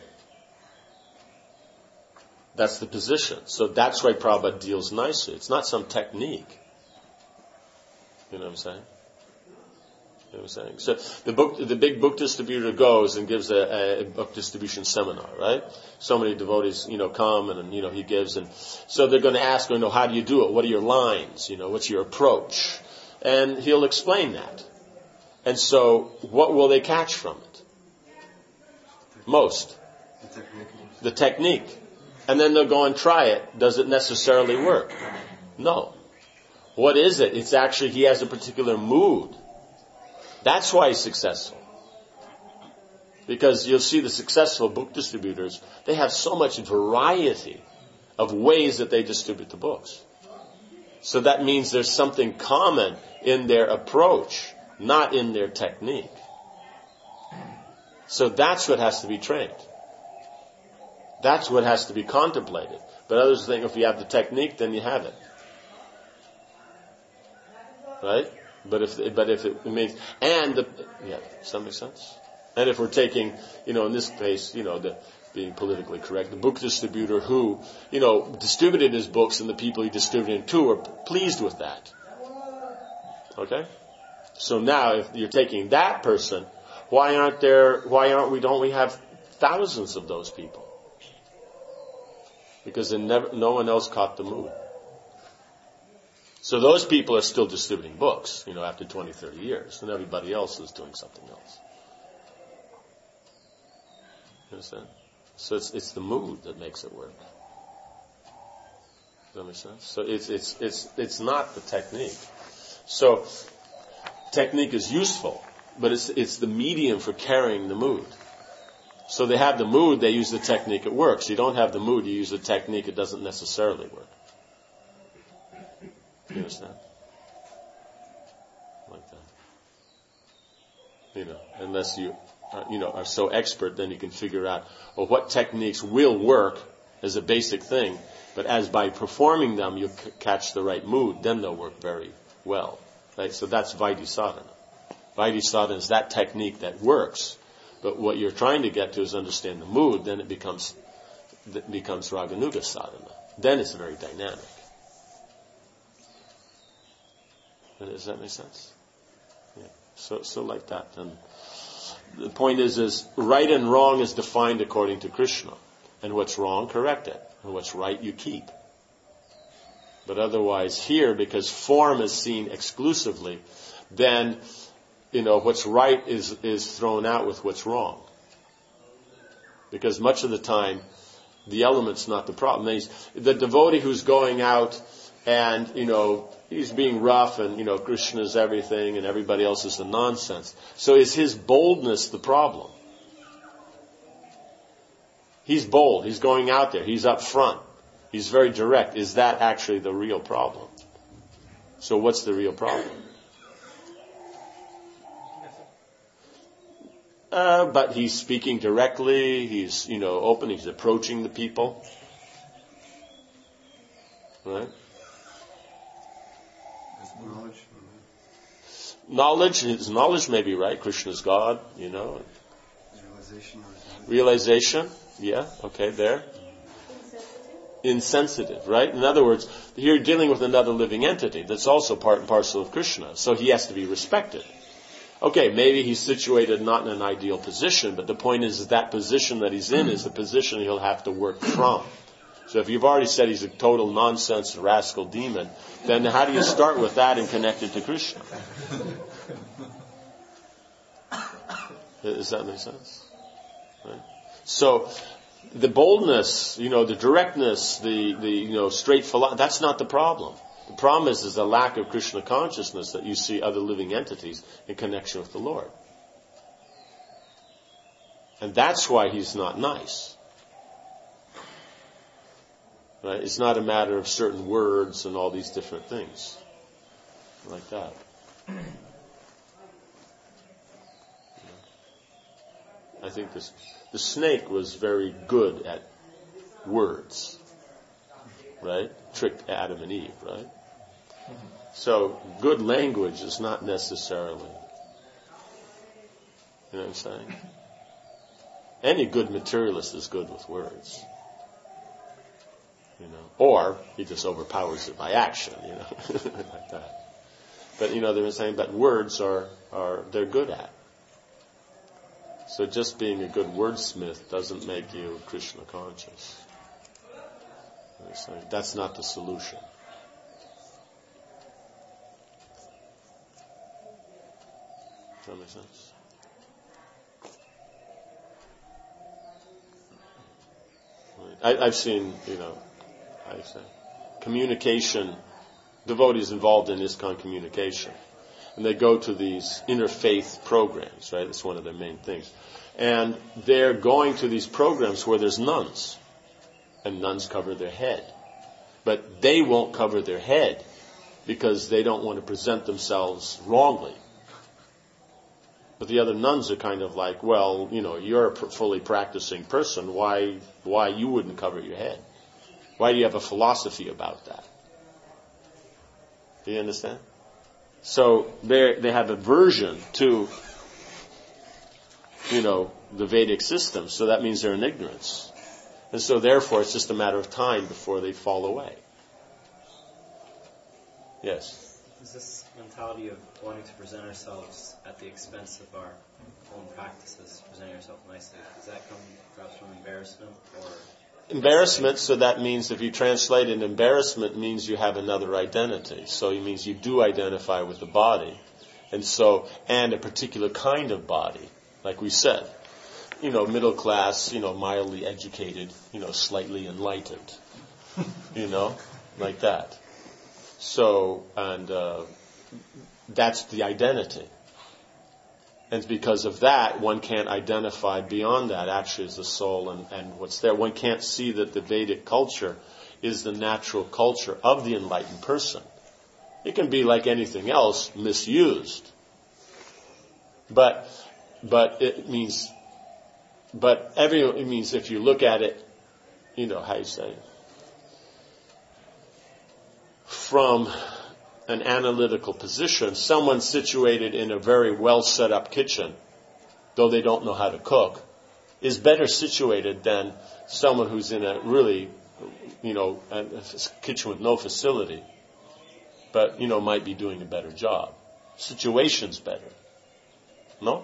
that's the position. So that's why Prabhupada deals nicely. It's not some technique. You know what I'm saying? You know what I'm saying? So the book, the big book distributor goes and gives a, a book distribution seminar, right? So many devotees, you know, come and, and you know he gives, and so they're going to ask, you know, how do you do it? What are your lines? You know, what's your approach? And he'll explain that. And so, what will they catch from it? Most. The technique. The technique. And then they'll go and try it. Does it necessarily work? No. What is it? It's actually he has a particular mood. That's why he's successful. Because you'll see the successful book distributors, they have so much variety of ways that they distribute the books. So that means there's something common in their approach, not in their technique. So that's what has to be trained. That's what has to be contemplated. But others think if you have the technique, then you have it. Right? But if but if it means and the yeah, does that make sense? And if we're taking, you know, in this case, you know, the being politically correct, the book distributor who, you know, distributed his books and the people he distributed to are pleased with that. Okay? So now, if you're taking that person, why aren't there, why aren't we, don't we have thousands of those people? Because they never, no one else caught the mood. So those people are still distributing books, you know, after twenty, thirty years, and everybody else is doing something else. You understand? So it's, it's the mood that makes it work. Does that make sense? So it's, it's, it's, it's not the technique. So, technique is useful, but it's, it's the medium for carrying the mood. So they have the mood, they use the technique, it works. You don't have the mood, you use the technique, it doesn't necessarily work. You understand? Like that. You know, unless you, uh, you know, are so expert, then you can figure out, well, what techniques will work as a basic thing, but as by performing them, you c- catch the right mood, then they'll work very well. Right? So that's Vaidhi sadhana. Vaidhi sadhana is that technique that works. But what you're trying to get to is understand the mood, then it becomes it becomes Raganuga sadhana. Then it's very dynamic. Does that make sense? Yeah. So so like that. And the point is is right and wrong is defined according to Krishna. And what's wrong, correct it. And what's right, you keep. But otherwise here, because form is seen exclusively, then, you know, what's right is, is thrown out with what's wrong. Because much of the time, the element's not the problem. He's, the devotee who's going out and, you know, he's being rough and, you know, Krishna's everything and everybody else is the nonsense. So is his boldness the problem? He's bold. He's going out there. He's up front. He's very direct. Is that actually the real problem? So what's the real problem? Uh, but he's speaking directly. He's, you know, open. He's approaching the people. Right? Knowledge. Knowledge. His knowledge may be right. Krishna's God, you know. Realization. Realization. Yeah. Okay. There. Insensitive, right? In other words, you're dealing with another living entity that's also part and parcel of Krishna, so he has to be respected. Okay, maybe he's situated not in an ideal position, but the point is that, that position that he's in is the position he'll have to work from. So if you've already said he's a total nonsense rascal demon, then how do you start with that and connect it to Krishna? Does that make sense? Right? So, the boldness, you know, the directness, the, the you know, straight philosophy, that's not the problem. The problem is, is the lack of Krishna consciousness that you see other living entities in connection with the Lord. And that's why he's not nice. Right? It's not a matter of certain words and all these different things. Like that. I think this, the snake was very good at words, right? Tricked Adam and Eve, right? So good language is not necessarily, you know what I'm saying? Any good materialist is good with words, you know, or he just overpowers it by action, you know, like that. But you know, they were saying that words are, are they're good at. So just being a good wordsmith doesn't make you Krishna conscious. That's not the solution. Does that make sense? I, I've seen, you know, I say, communication, devotees involved in ISKCON communication. And they go to these interfaith programs, right? That's one of their main things. And they're going to these programs where there's nuns. And nuns cover their head. But they won't cover their head because they don't want to present themselves wrongly. But the other nuns are kind of like, well, you know, you're a fully practicing person. Why, why you wouldn't cover your head? Why do you have a philosophy about that? Do you understand? So they they have aversion to, you know, the Vedic system. So that means they're in ignorance. And so therefore it's just a matter of time before they fall away. Yes? Is this mentality of wanting to present ourselves at the expense of our own practices, presenting ourselves nicely, does that come perhaps from embarrassment or... Embarrassment, so that means if you translate it, embarrassment means you have another identity. So it means you do identify with the body. And so, and a particular kind of body, like we said. You know, middle class, you know, mildly educated, you know, slightly enlightened. You know, like that. So, and uh, that's the identity. And because of that, one can't identify beyond that actually as the soul and, and what's there. One can't see that the Vedic culture is the natural culture of the enlightened person. It can be like anything else, misused. But, but it means, but every, it means if you look at it, you know, how you say, from an analytical position, someone situated in a very well set up kitchen, though they don't know how to cook, is better situated than someone who's in a really, you know, a kitchen with no facility, but, you know, might be doing a better job. Situation's better. No?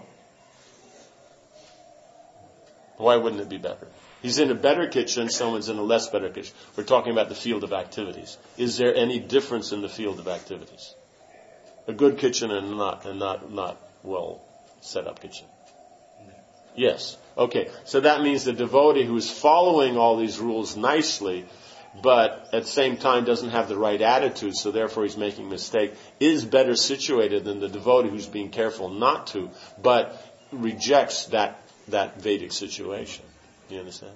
Why wouldn't it be better? He's in a better kitchen, someone's in a less better kitchen. We're talking about the field of activities. Is there any difference in the field of activities? A good kitchen and not and not not well set up kitchen. Yes. Okay. So that means the devotee who's following all these rules nicely, but at the same time doesn't have the right attitude, so therefore he's making a mistake, is better situated than the devotee who's being careful not to, but rejects that that Vedic situation. You understand?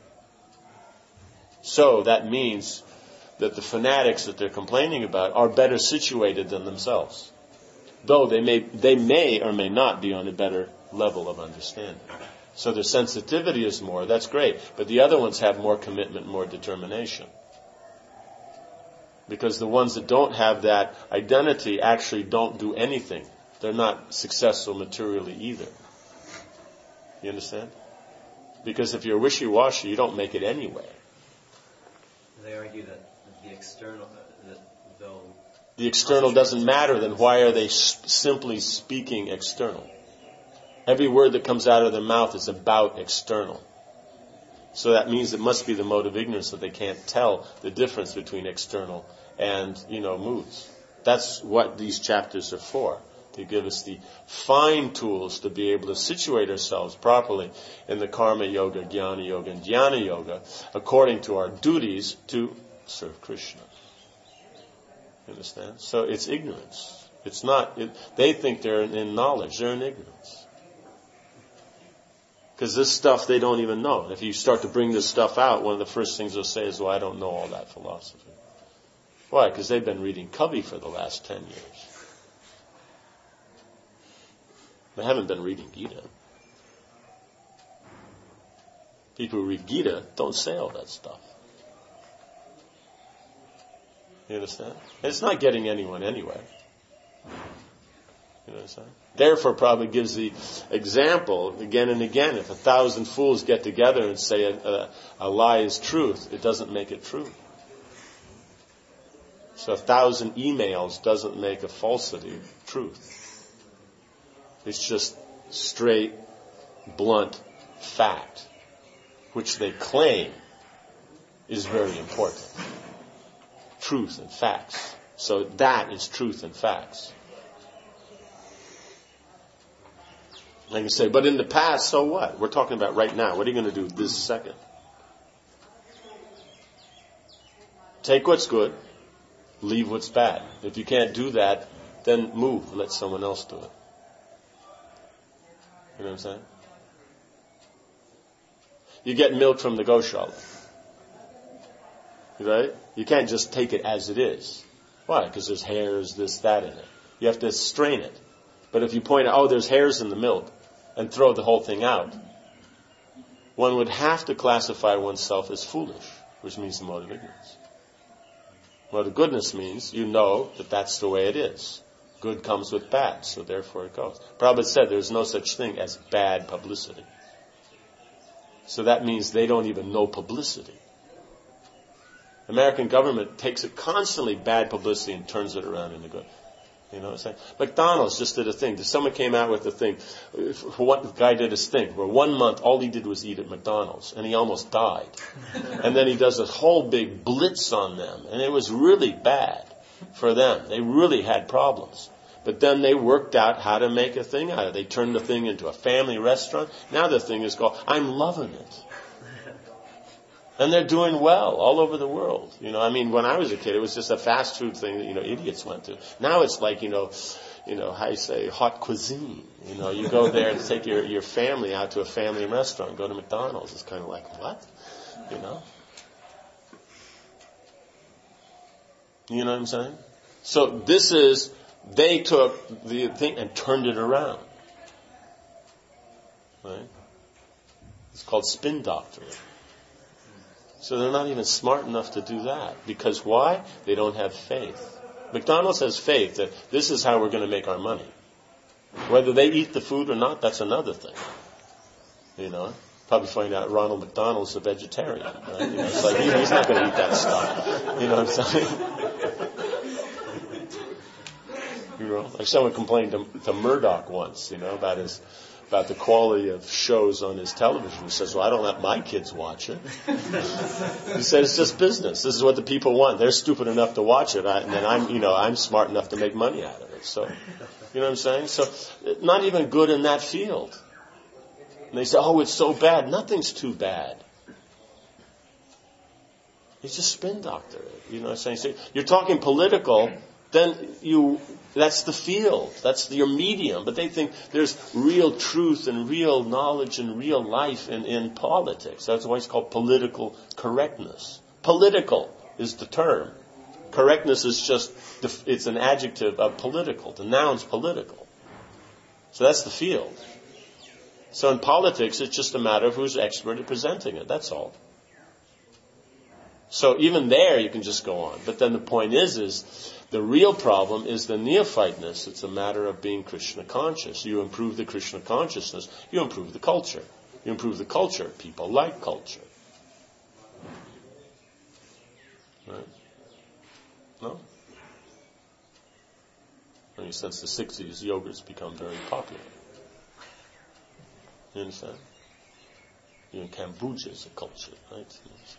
So that means that the fanatics that they're complaining about are better situated than themselves. Though they may they may or may not be on a better level of understanding. So their sensitivity is more, that's great. But the other ones have more commitment, more determination. Because the ones that don't have that identity actually don't do anything. They're not successful materially either. You understand? Because if you're wishy-washy, you don't make it anyway. They argue that the external, that though... The external doesn't matter, then why are they simply speaking external? Every word that comes out of their mouth is about external. So that means it must be the mode of ignorance that they can't tell the difference between external and, you know, moods. That's what these chapters are for. To give us the fine tools to be able to situate ourselves properly in the karma yoga, jnana yoga, and dhyana yoga according to our duties to serve Krishna. You understand? So it's ignorance. It's not, it, they think they're in, in knowledge. They're in ignorance. Because this stuff they don't even know. If you start to bring this stuff out, one of the first things they'll say is, well, I don't know all that philosophy. Why? Because they've been reading Kavi for the last ten years. They haven't been reading Gita. People who read Gita don't say all that stuff. You understand? And it's not getting anyone anywhere. You understand? Therefore, probably gives the example again and again. If a thousand fools get together and say a, a, a lie is truth, it doesn't make it true. So a thousand emails doesn't make a falsity truth. It's just straight, blunt fact, which they claim is very important. Truth and facts. So that is truth and facts. And you say, but in the past, so what? We're talking about right now. What are you going to do this second? Take what's good, leave what's bad. If you can't do that, then move. Let someone else do it. You know what I'm saying? You get milk from the Goshala. Right? You can't just take it as it is. Why? Because there's hairs, this, that in it. You have to strain it. But if you point out, oh, there's hairs in the milk, and throw the whole thing out, one would have to classify oneself as foolish, which means the mode of ignorance. Mode of goodness means you know that that's the way it is. Good comes with bad, so therefore it goes. Prabhupada said there's no such thing as bad publicity. So that means they don't even know publicity. American government takes it constantly bad publicity and turns it around into good. You know what I'm saying? McDonald's just did a thing. Someone came out with a thing. One guy did his thing where one month all he did was eat at McDonald's, and he almost died. And then he does this whole big blitz on them, and it was really bad for them. They really had problems. But then they worked out how to make a thing out of it. They turned the thing into a family restaurant. Now the thing is called, I'm loving it. And they're doing well all over the world. You know, I mean, when I was a kid, it was just a fast food thing that, you know, idiots went to. Now it's like, you know, you know, how you say, hot cuisine. You know, you go there and take your, your family out to a family restaurant, go to McDonald's. It's kind of like, what? You know? You know what I'm saying? So this is, they took the thing and turned it around. Right? It's called spin doctoring. So they're not even smart enough to do that. Because why? They don't have faith. McDonald's has faith that this is how we're going to make our money. Whether they eat the food or not, that's another thing. You know? Probably find out Ronald McDonald's a vegetarian. Right? You know, it's like, he's not going to eat that stuff. You know what I'm saying? You know? Like someone complained to, to Murdoch once, you know, about his... about the quality of shows on his television. He says, well, I don't let my kids watch it. He said, it's just business. This is what the people want. They're stupid enough to watch it, I, and then I'm, you know, I'm smart enough to make money out of it. So, you know what I'm saying? So, not even good in that field. And they say, oh, it's so bad. Nothing's too bad. It's just spin doctor. You know what I'm saying? So you're talking political, then you... that's the field. That's your medium. But they think there's real truth and real knowledge and real life in, in politics. That's why it's called political correctness. Political is the term. Correctness is just, it's an adjective of political. The noun's political. So that's the field. So in politics, it's just a matter of who's expert at presenting it. That's all. So even there, you can just go on. But then the point is, is the real problem is the neophyteness. It's a matter of being Krishna conscious. You improve the Krishna consciousness, you improve the culture. You improve the culture, people like culture. Right? No? I mean, since the sixties, yoga's become very popular. You understand? Even Cambodia is a culture, right?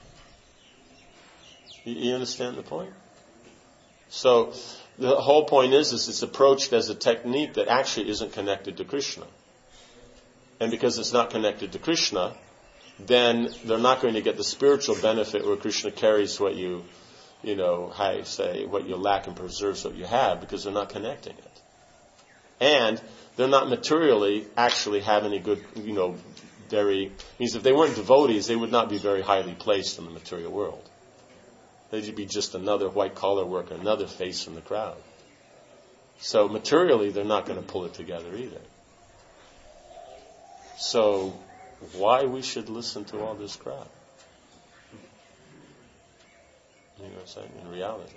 You, you understand the point? So the whole point is, is it's approached as a technique that actually isn't connected to Krishna. And because it's not connected to Krishna, then they're not going to get the spiritual benefit where Krishna carries what you, you know, how you say, what you lack and preserves what you have, because they're not connecting it. And they're not materially actually have any good, you know, very, means if they weren't devotees, they would not be very highly placed in the material world. They'd be just another white-collar worker, another face in the crowd. So materially, they're not going to pull it together either. So why we should listen to all this crap? You know what I'm saying? In reality.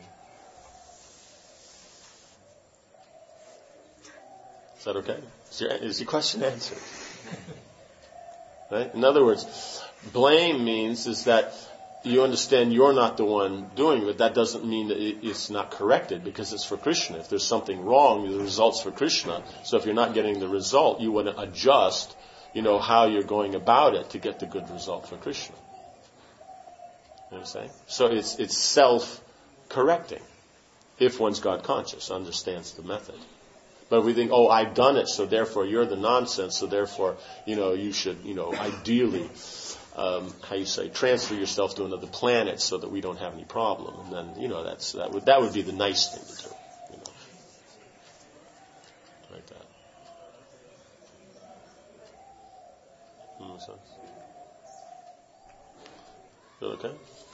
Is that okay? Is your, is your question answered? Right? In other words, blame means is that you understand you're not the one doing it. That doesn't mean that it's not corrected because it's for Krishna. If there's something wrong, the result's for Krishna. So if you're not getting the result, you want to adjust, you know, how you're going about it to get the good result for Krishna. You know what I'm saying? So it's it's self-correcting if one's God conscious, understands the method. But if we think, oh, I've done it, so therefore you're the nonsense, so therefore, you know, you should, you know, ideally... Um, how you say, transfer yourself to another planet so that we don't have any problem. And then, you know, that's, that would, that would be the nice thing to do, you know. Like that. That makes sense? Feel okay?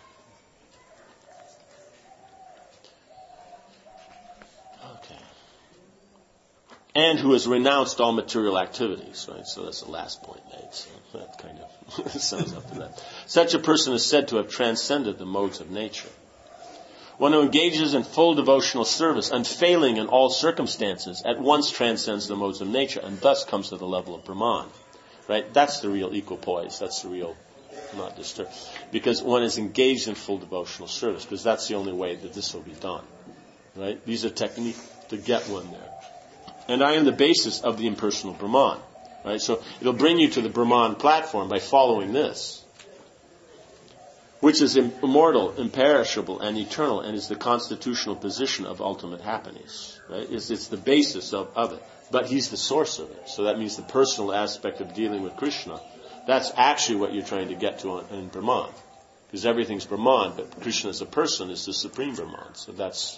Okay. And who has renounced all material activities, right? So that's the last point made. So that kind of sums up to that. Such a person is said to have transcended the modes of nature. One who engages in full devotional service, unfailing in all circumstances, at once transcends the modes of nature and thus comes to the level of Brahman. Right? That's the real equipoise. That's the real not disturbed. Because one is engaged in full devotional service, because that's the only way that this will be done. Right? These are technique, to get one there. And I am the basis of the impersonal Brahman. Right? So it'll bring you to the Brahman platform by following this, which is immortal, imperishable, and eternal, and is the constitutional position of ultimate happiness. Right? It's, it's the basis of, of it. But he's the source of it. So that means the personal aspect of dealing with Krishna. That's actually what you're trying to get to in Brahman. Because everything's Brahman, but Krishna as a person is the supreme Brahman. So that's...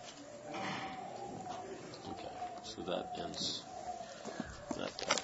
Okay, so that ends that part.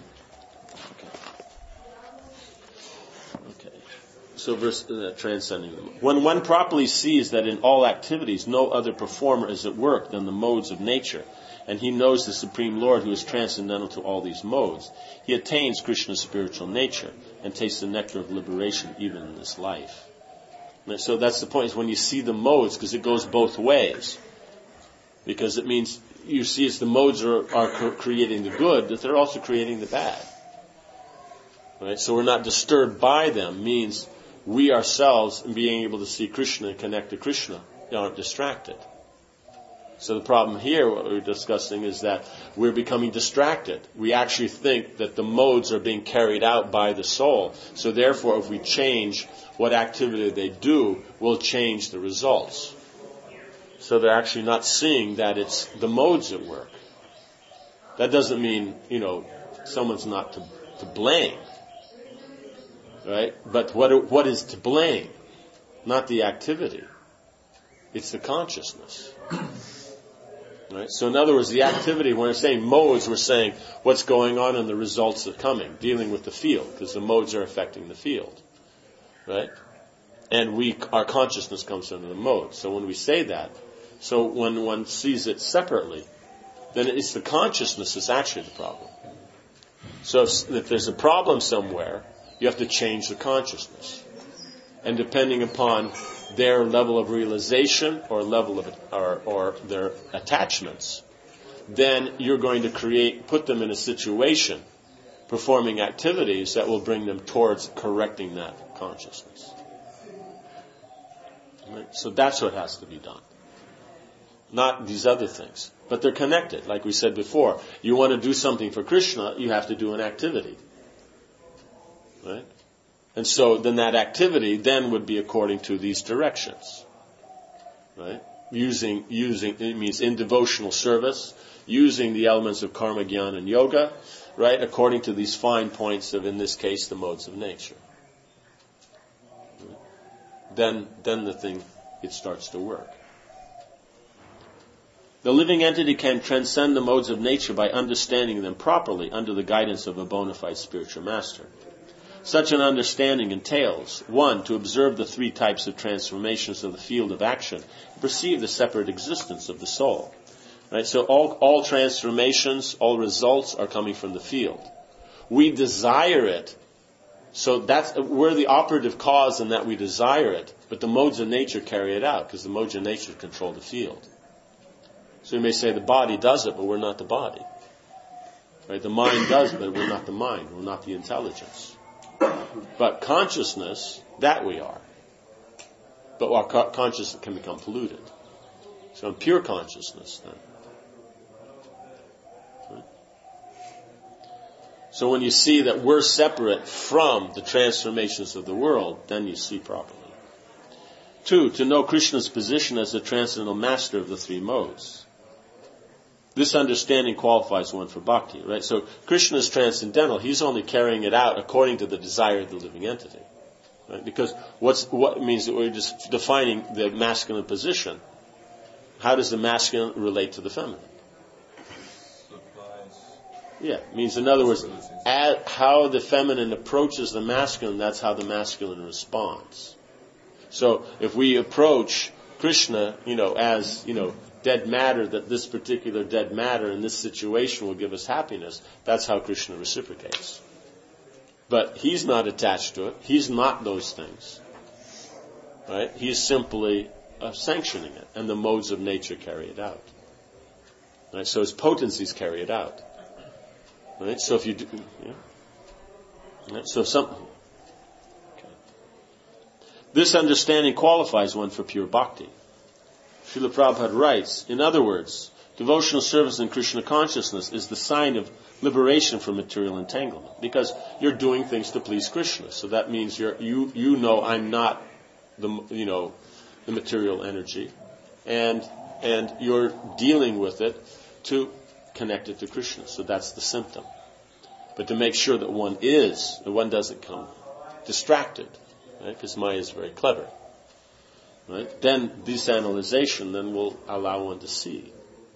Okay. Okay. So verse, uh, transcending them. When one properly sees that in all activities no other performer is at work than the modes of nature, and he knows the Supreme Lord who is transcendental to all these modes, he attains Krishna's spiritual nature and tastes the nectar of liberation even in this life. And so that's the point, is when you see the modes, because it goes both ways. Because it means you see as the modes are, are creating the good, that they're also creating the bad. Right? So we're not disturbed by them, means we ourselves, being able to see Krishna and connect to Krishna, aren't distracted. So the problem here, what we're discussing, is that we're becoming distracted. We actually think that the modes are being carried out by the soul. So therefore, if we change what activity they do, we'll change the results. So they're actually not seeing that it's the modes at work. That doesn't mean, you know, someone's not to, to blame. Right? But what what is to blame? Not the activity. It's the consciousness. Right? So in other words, the activity, when we're saying modes, we're saying what's going on and the results are coming, dealing with the field, because the modes are affecting the field. Right? And we, our consciousness comes under the modes. So when we say that, so when one sees it separately, then it's the consciousness that's actually the problem. So if, if there's a problem somewhere, you have to change the consciousness. And depending upon their level of realization or level of or, or their attachments, then you're going to create, put them in a situation, performing activities that will bring them towards correcting that consciousness. Right? So that's what has to be done. Not these other things. But they're connected. Like we said before, you want to do something for Krishna, you have to do an activity. Right? And so then that activity then would be according to these directions. Right? Using, using, it means in devotional service, using the elements of karma, jnana, and yoga, right? According to these fine points of, in this case, the modes of nature. Right? Then, then the thing, it starts to work. The living entity can transcend the modes of nature by understanding them properly under the guidance of a bona fide spiritual master. Such an understanding entails, one, to observe the three types of transformations of the field of action and perceive the separate existence of the soul. Right? So all, all transformations, all results are coming from the field. We desire it, so that's, we're the operative cause in that we desire it, but the modes of nature carry it out, because the modes of nature control the field. So you may say the body does it, but we're not the body. Right? The mind does it, but we're not the mind. We're not the intelligence. But consciousness, that we are. But our co- consciousness can become polluted. So in pure consciousness, then. Right? So when you see that we're separate from the transformations of the world, then you see properly. Two, to know Krishna's position as the transcendental master of the three modes. This understanding qualifies one for bhakti, right? So Krishna is transcendental. He's only carrying it out according to the desire of the living entity, right? Because what's what means that we're just defining the masculine position. How does the masculine relate to the feminine? Supplies. Yeah, it means in other words, at how the feminine approaches the masculine, that's how the masculine responds. So if we approach Krishna, you know, as you know. dead matter, that this particular dead matter in this situation will give us happiness, that's how Krishna reciprocates. But he's not attached to it. He's not those things. Right? He's simply uh, sanctioning it, and the modes of nature carry it out. Right? So his potencies carry it out. Right? So if you do, yeah. Right? So some. Okay. This understanding qualifies one for pure bhakti. Srila Prabhupada writes, in other words, Devotional service in Krishna consciousness is the sign of liberation from material entanglement, because you're doing things to please Krishna. So that means you're, you you know I'm not the you know the material energy, and and you're dealing with it to connect it to Krishna. So that's the symptom. But to make sure that one is, that one doesn't come distracted, right? Because Maya is very clever, right? Then this analyzation then will allow one to see.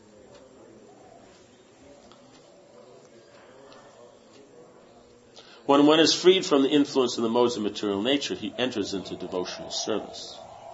When one is freed from the influence of the modes of material nature, he enters into devotional service.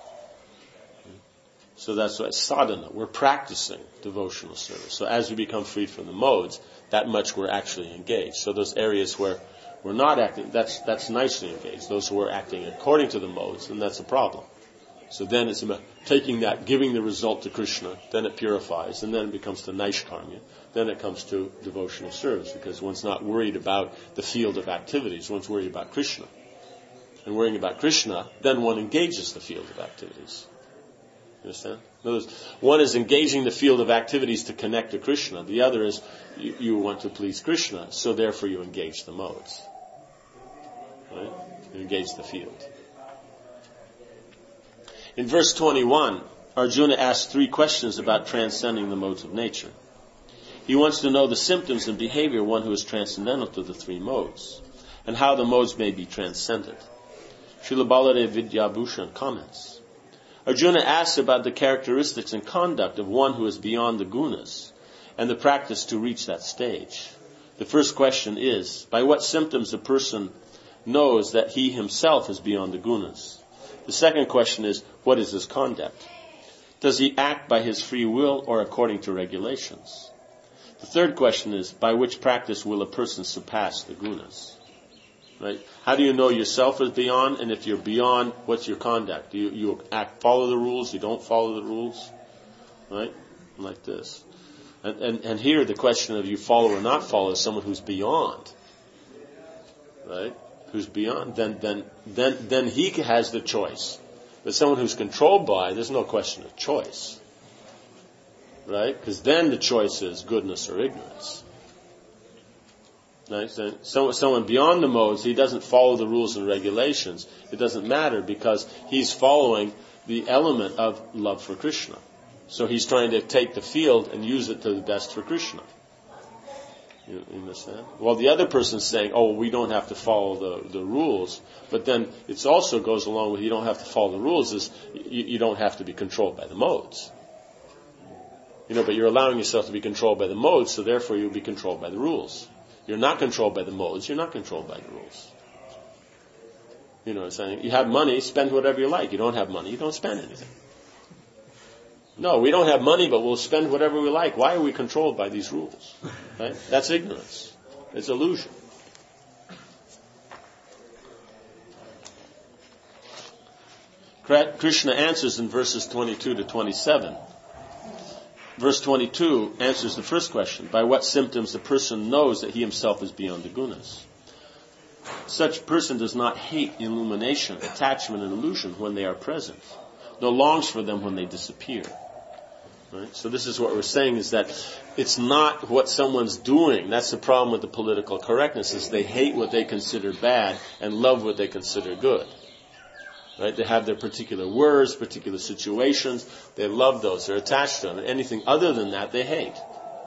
So that's why sadhana, we're practicing devotional service. So as we become freed from the modes, that much we're actually engaged. So those areas where we're not acting, that's that's nicely engaged. Those who are acting according to the modes, then that's a problem. So then it's about taking that, giving the result to Krishna, then it purifies, and then it becomes to Naishkarmya. Then it comes to devotional service, because one's not worried about the field of activities, one's worried about Krishna. And worrying about Krishna, then one engages the field of activities. You understand? In other words, one is engaging the field of activities to connect to Krishna. The other is you, you want to please Krishna, so therefore you engage the modes. Right? You engage the field. In verse twenty-one, Arjuna asks three questions about transcending the modes of nature. He wants to know the symptoms and behavior of one who is transcendental to the three modes, and how the modes may be transcended. Srila Baladev Vidyabhushan comments. Arjuna asks about the characteristics and conduct of one who is beyond the gunas, and the practice to reach that stage. The first question is, by what symptoms a person knows that he himself is beyond the gunas? The second question is, what is his conduct? Does he act by his free will or according to regulations? The third question is, by which practice will a person surpass the gunas? Right? How do you know yourself is beyond? And if you're beyond, what's your conduct? Do you, you act, follow the rules? You don't follow the rules? Right? Like this. And, and, and here the question of you follow or not follow is someone who's beyond. Right? Who's beyond, then then then then he has the choice. But someone who's controlled by, there's no question of choice. Right? Because then the choice is goodness or ignorance. Right? So, someone beyond the modes, he doesn't follow the rules and regulations. It doesn't matter because he's following the element of love for Krishna. So he's trying to take the field and use it to the best for Krishna. You understand? Well, the other person's saying, oh, we don't have to follow the, the rules. But then it also goes along with you don't have to follow the rules is you, you don't have to be controlled by the modes. You know, but you're allowing yourself to be controlled by the modes, so therefore you'll be controlled by the rules. You're not controlled by the modes, you're not controlled by the rules. You know what I'm saying? You have money, spend whatever you like. You don't have money, you don't spend anything. No, we don't have money, but we'll spend whatever we like. Why are we controlled by these rules? Right? That's ignorance. It's illusion. Krishna answers in verses twenty-two to twenty-seven. Verse twenty-two answers the first question. By what symptoms the person knows that he himself is beyond the gunas? Such person does not hate illumination, attachment, and illusion when they are present, nor longs for them when they disappear. Right? So this is what we're saying is that it's not what someone's doing. That's the problem with the political correctness is they hate what they consider bad and love what they consider good. Right? They have their particular words, particular situations. They love those. They're attached to them. And anything other than that, they hate.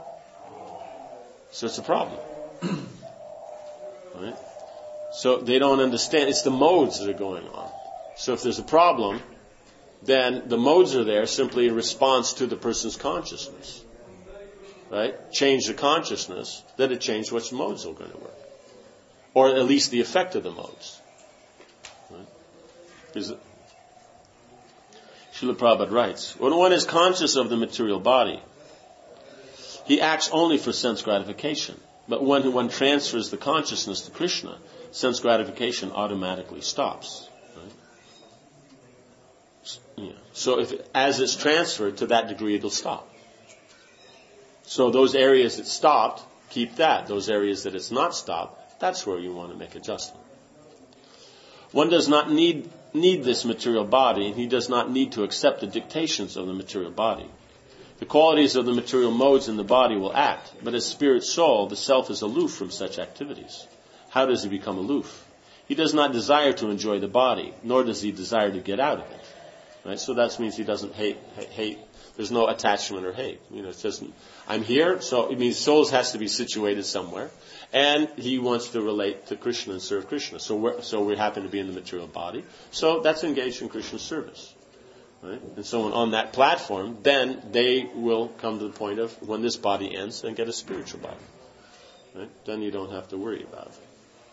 So it's a problem. Right? So they don't understand. It's the modes that are going on. So if there's a problem, then the modes are there simply in response to the person's consciousness. Right? Change the consciousness, then it changes which modes are going to work. Or at least the effect of the modes. Right? Is it? Srila Prabhupada writes, when one is conscious of the material body, he acts only for sense gratification. But when one transfers the consciousness to Krishna, sense gratification automatically stops. Yeah. So if as it's transferred to that degree, it'll stop. So those areas that stopped, keep that. Those areas that it's not stopped, that's where you want to make adjustment. One does not need need this material body, and he does not need to accept the dictations of the material body. The qualities of the material modes in the body will act, but as spirit soul, the self is aloof from such activities. How does he become aloof? He does not desire to enjoy the body, nor does he desire to get out of it. Right? So that means he doesn't hate, hate. There's no attachment or hate. You know, it's just, I'm here, so it means souls has to be situated somewhere, and he wants to relate to Krishna and serve Krishna. So we're, so we happen to be in the material body. So that's engaged in Krishna's service. Right? And so when on that platform, then they will come to the point of when this body ends and get a spiritual body. Right? Then you don't have to worry about it.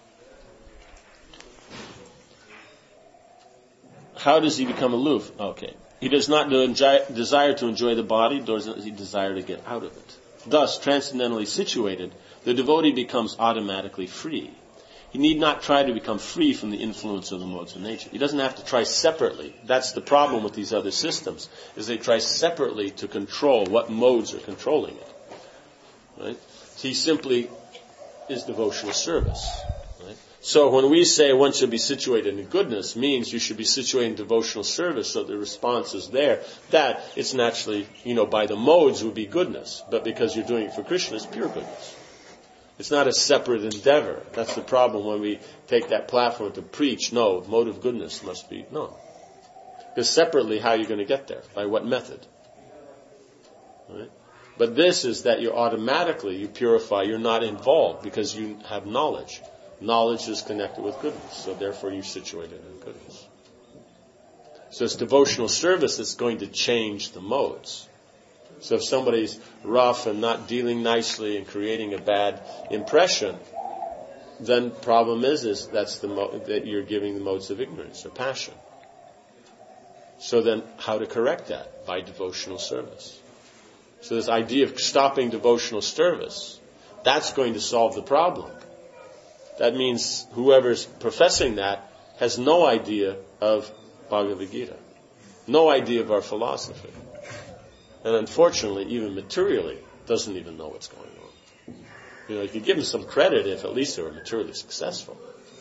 How does he become aloof? Okay. He does not desire to enjoy the body, nor does he desire to get out of it. Thus, transcendentally situated, the devotee becomes automatically free. He need not try to become free from the influence of the modes of nature. He doesn't have to try separately. That's the problem with these other systems, is they try separately to control what modes are controlling it. Right? He simply is devotional service. Right? So when we say one should be situated in goodness, means you should be situated in devotional service, so the response is there. That it's naturally, you know, by the modes would be goodness, but because you're doing it for Krishna, it's pure goodness. It's not a separate endeavor. That's the problem when we take that platform to preach. No, mode of goodness must be, no. Because separately, how are you going to get there? By what method? Right? But this is that you're automatically, you purify, you're not involved because you have knowledge. Knowledge is connected with goodness, so therefore you're situated in goodness. So it's devotional service that's going to change the modes. So if somebody's rough and not dealing nicely and creating a bad impression, then problem is, is that's the mo- that you're giving the modes of ignorance or passion. So then how to correct that? By devotional service. So this idea of stopping devotional service, that's going to solve the problem. That means whoever's professing that has no idea of Bhagavad Gita, no idea of our philosophy. And unfortunately, even materially, doesn't even know what's going on. You know, you could give them some credit if at least they were materially successful.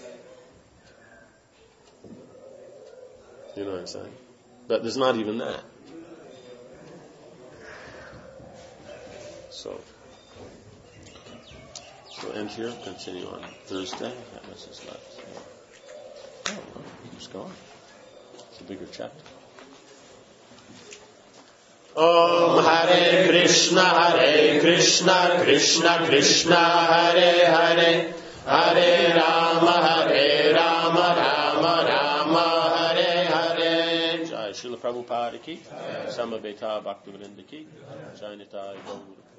You know what I'm saying? But there's not even that. So, we'll end here, continue on Thursday. That much is left. Oh, well, keeps going. It's a bigger chapter. Om Hare Krishna, Hare Krishna, Krishna Krishna, Hare Hare, Hare Rama, Hare Rama, Rama Rama, Hare Hare. Jai Srila Prabhupada ki, Samaveta Bhaktivinoda ki, Jai Nitai Gaur.